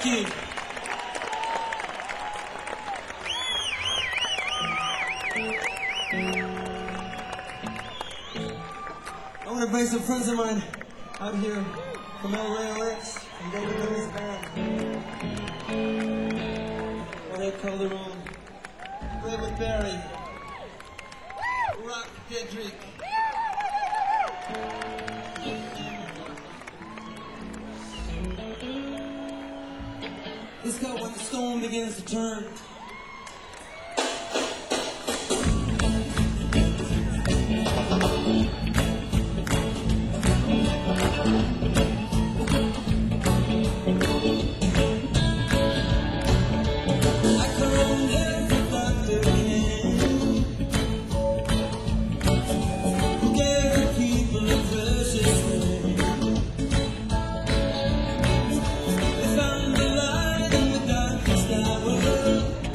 you. I want to bring some friends of mine out here from El Rey Rich and David Louis Band. Jorge Calderon, Raymond Barry, Rock Gedrick. It's called When the Storm Begins to Turn. Found the light in the darkest hour.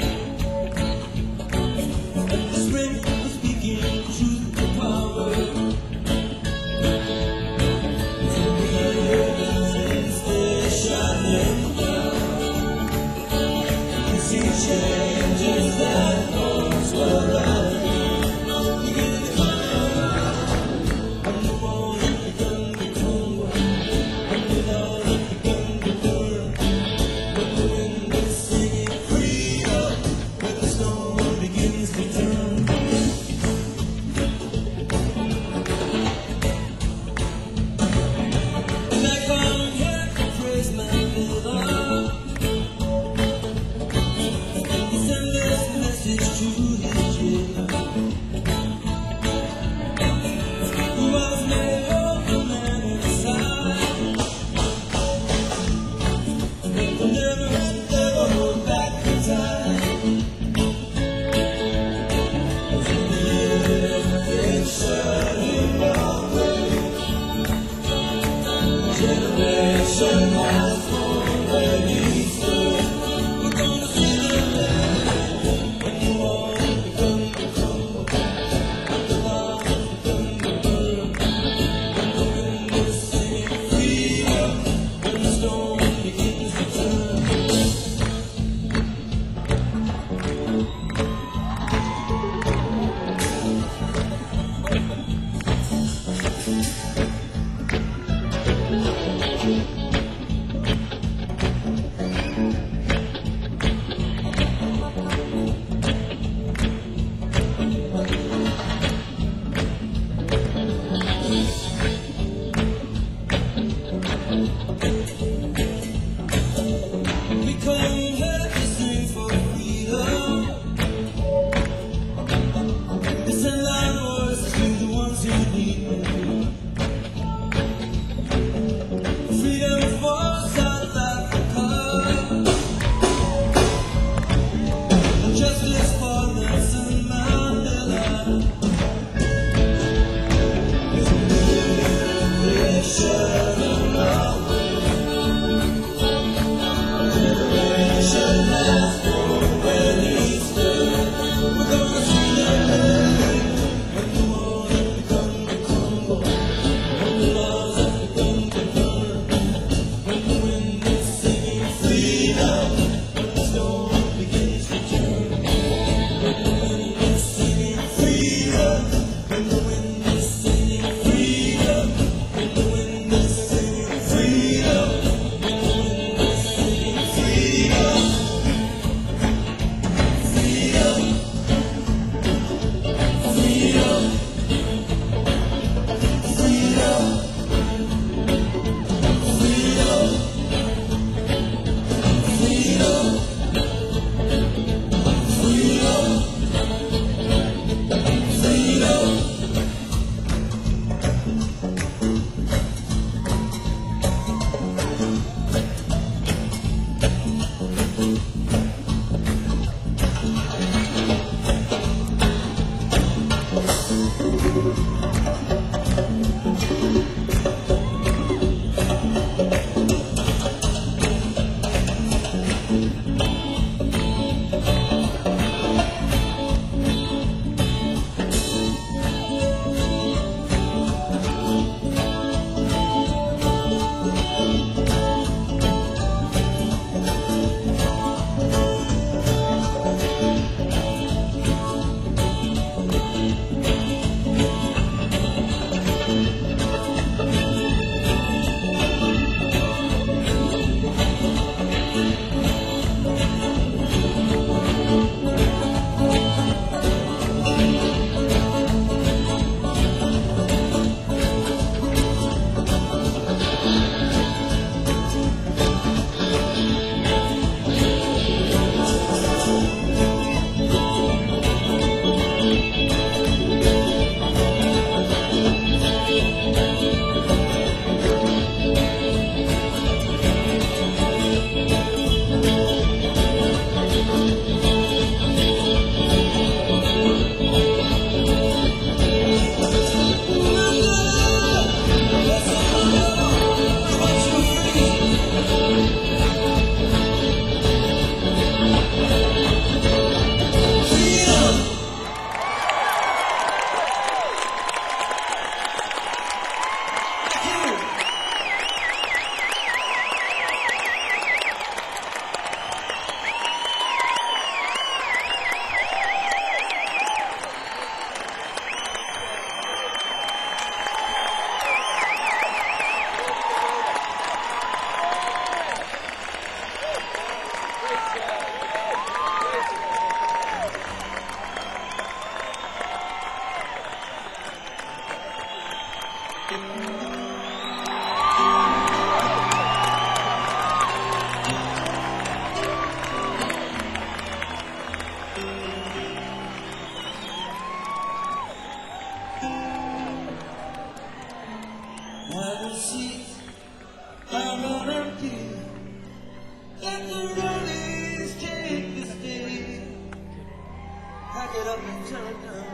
seat. I'm on empty. Let the rollies take the stage. Pack it up and turn it down.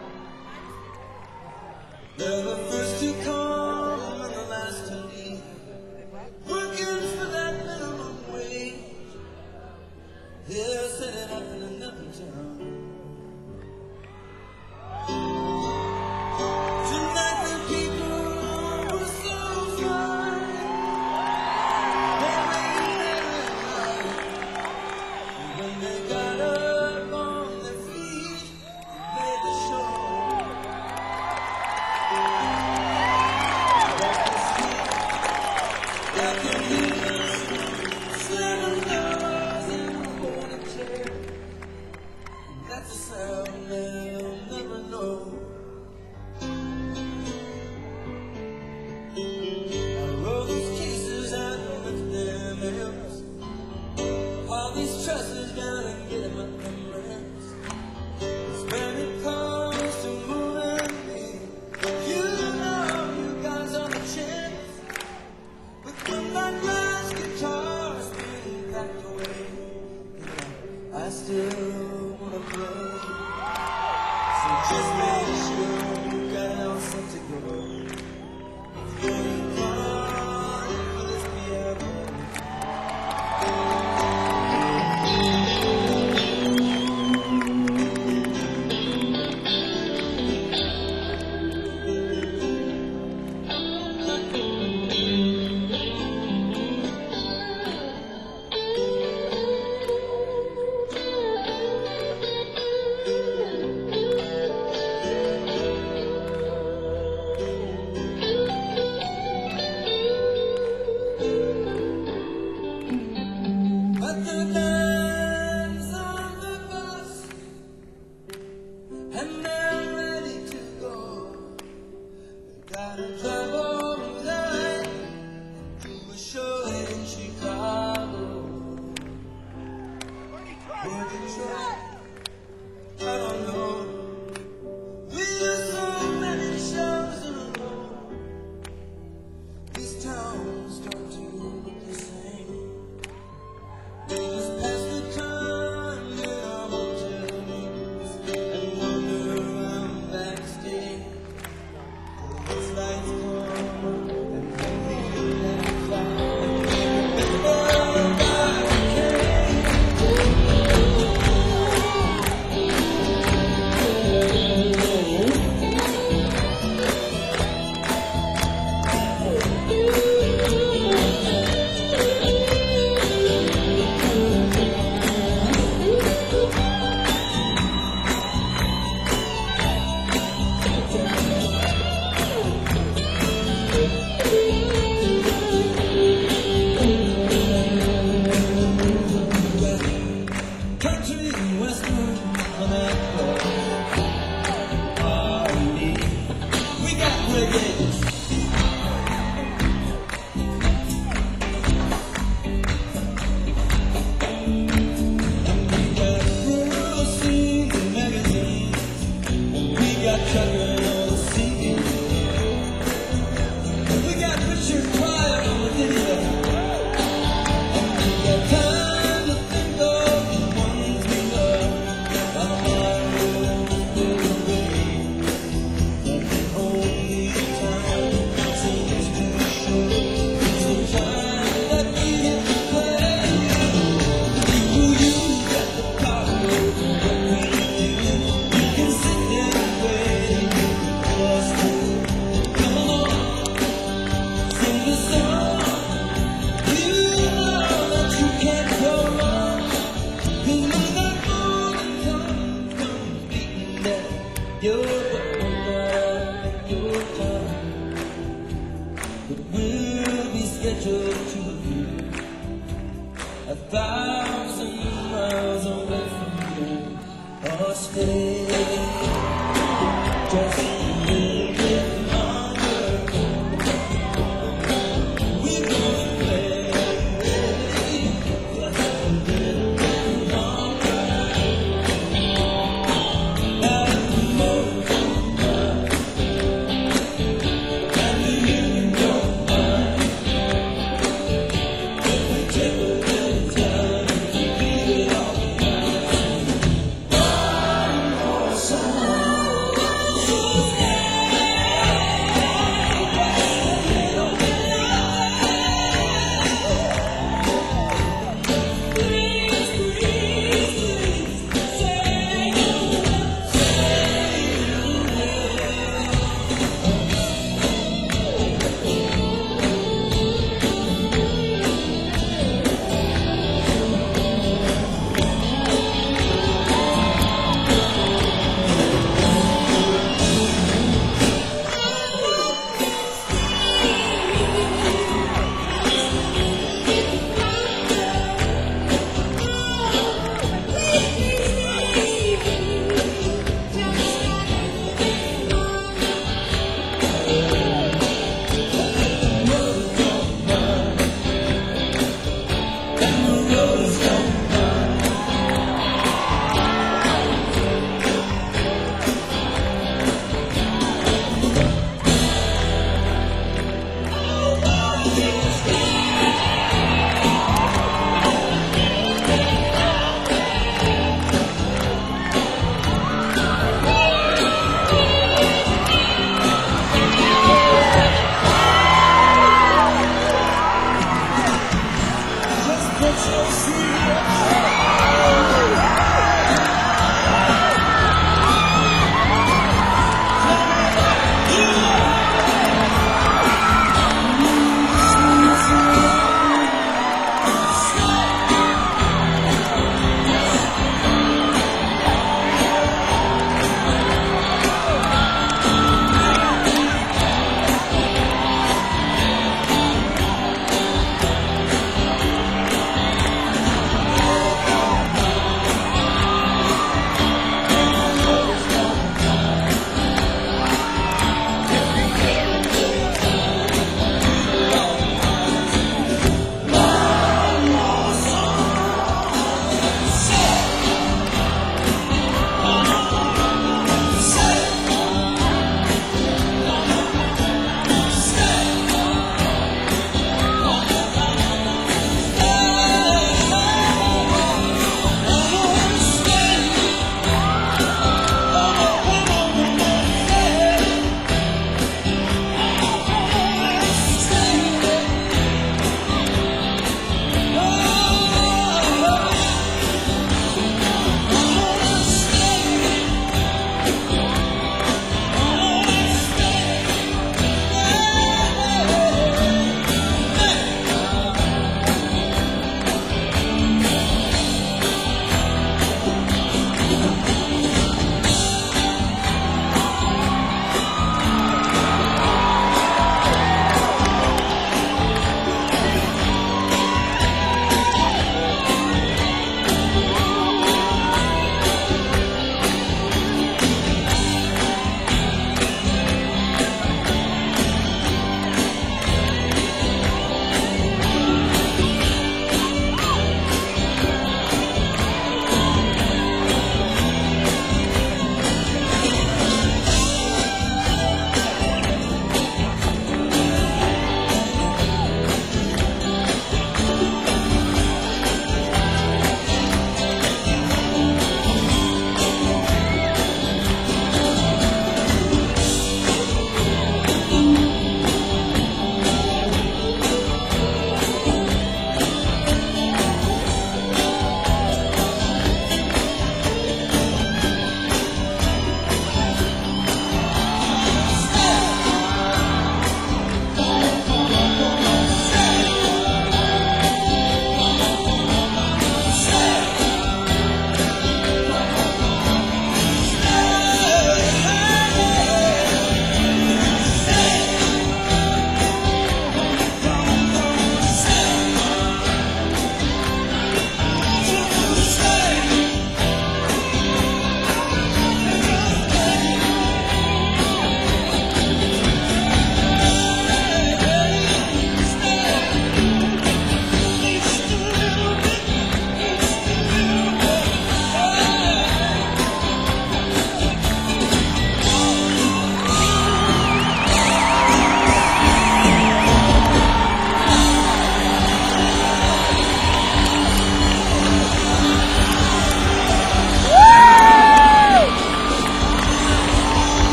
They're the first to come and the last to leave. Working for that minimum wage. They're setting up in another town. Tonight the people were so fine. They made it right. And when they got up on their feet, they made the show. That's the street, got the leaders, slamming doors and holding a chair. And that's a sound they'll never know. I roll these cases out with their mails. All these trusses down and get them up them ramps. It's when it comes to moving me, you know you guys are the champs. But when my glass guitar's being packed away, you know, I still wanna play. So just make sure you got all set to go. But the band's on the bus, and they're ready to go. They gotta drive over there to a show in Chicago. Or Detroit, I don't know. We do so many shows in a row. These towns start to look the same. Just pass the time in our hotel rooms and wander around backstage. These lights come and then we get fly and make it better by the cage. Country and western on that road. R and B, we got reggae. And we got rural scenes and magazines. And we got trucker on the C D. And we got Richard Pryor on the video. And we got time to think of the ones we love. On my road to the way. But the only time seems too short is the time that we get to play. You, you got the power over what we do. You can sit there and wait and you can us through. Come along, sing the song. You know that you can't go wrong. 'Cause when that morning comes, comes beating down your door, your time. But we'll be scheduled to be a thousand miles away from you, or stay just a little bit longer. We're gonna play just a little bit longer. At the most, and the union don't mind.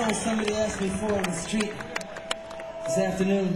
song somebody asked me for on the street this afternoon.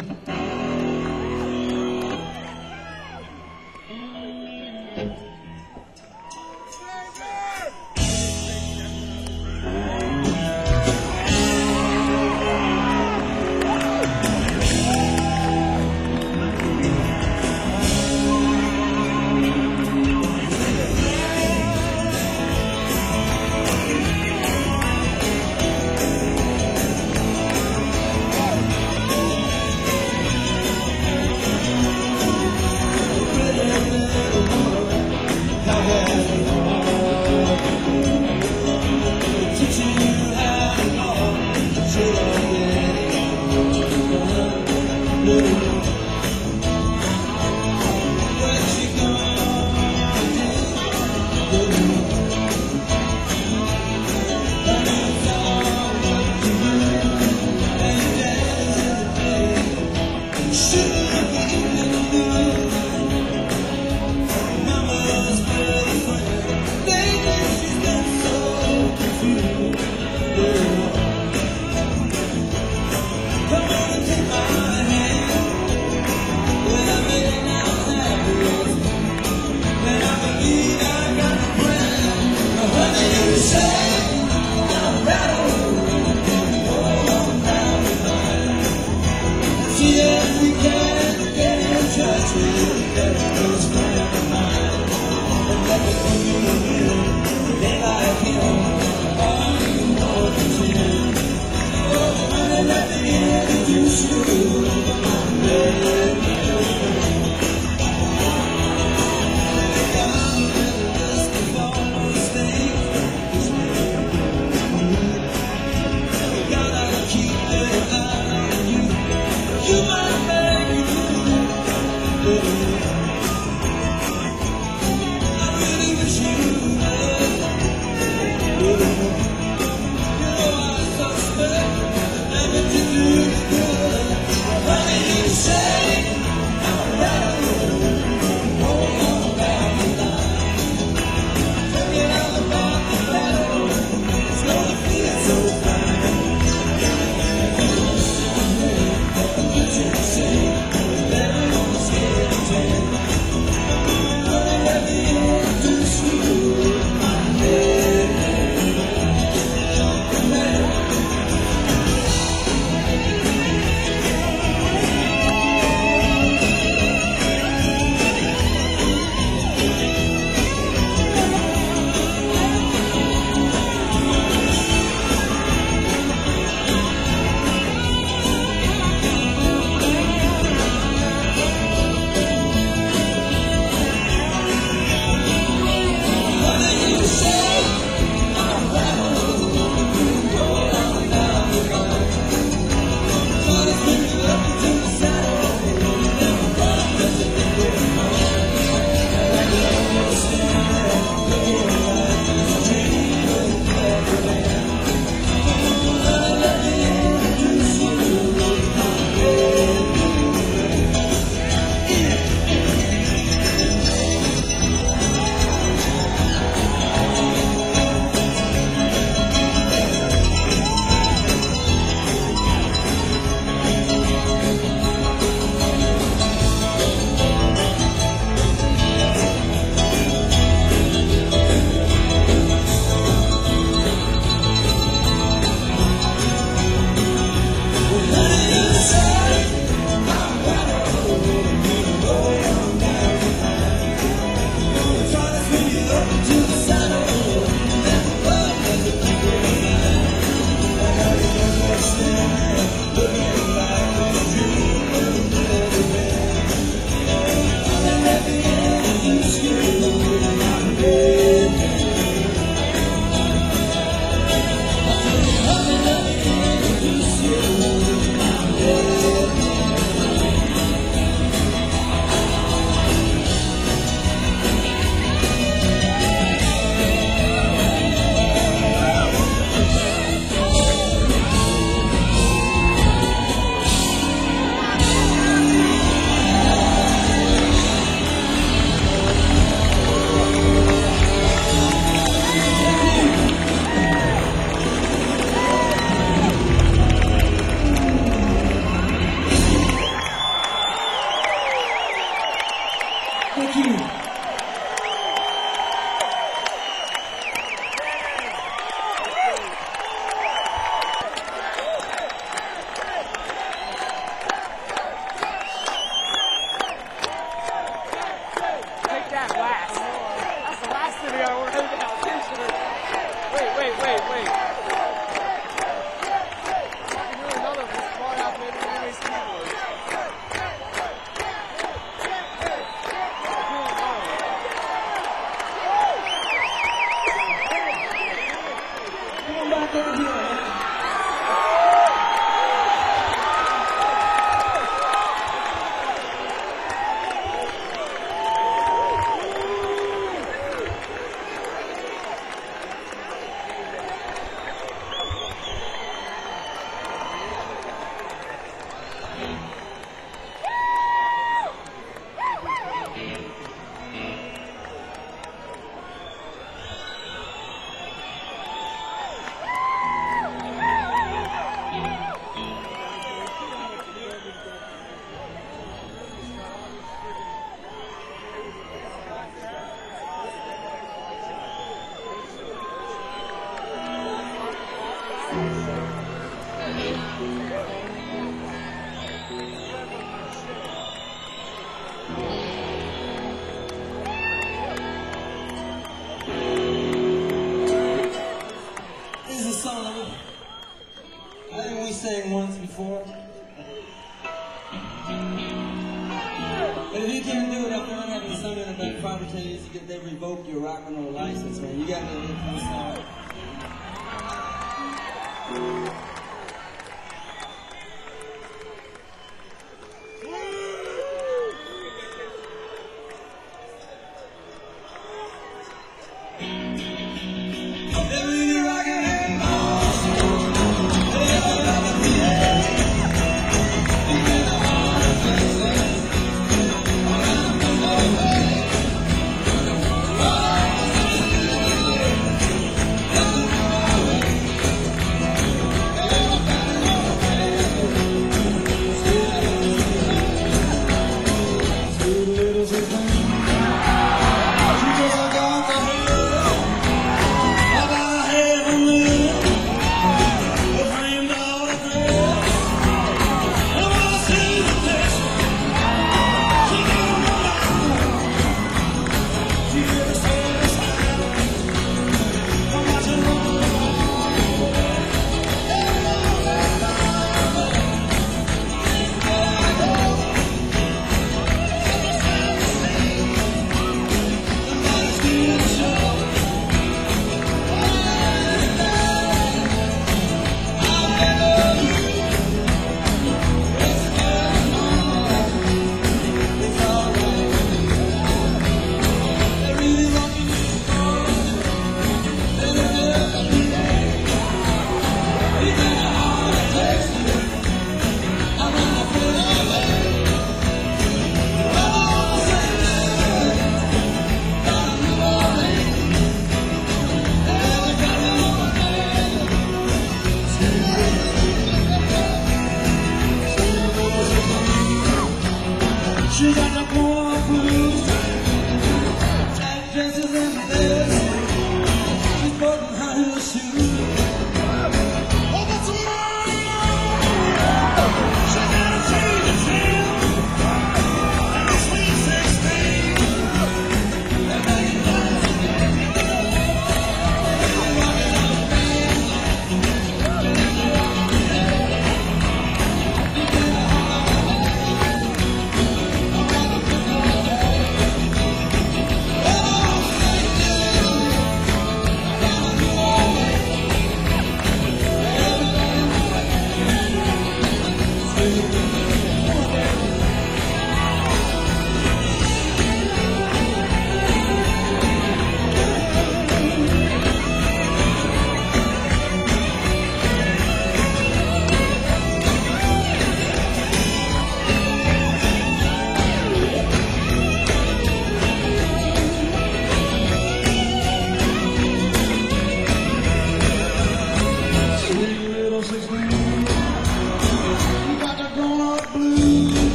back over here, man. This is a song that we, I think we sang once before. But if you can't do it after not having sung it in about five or ten years, you get they revoke your rock and roll license, man. You gotta live this song.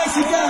música.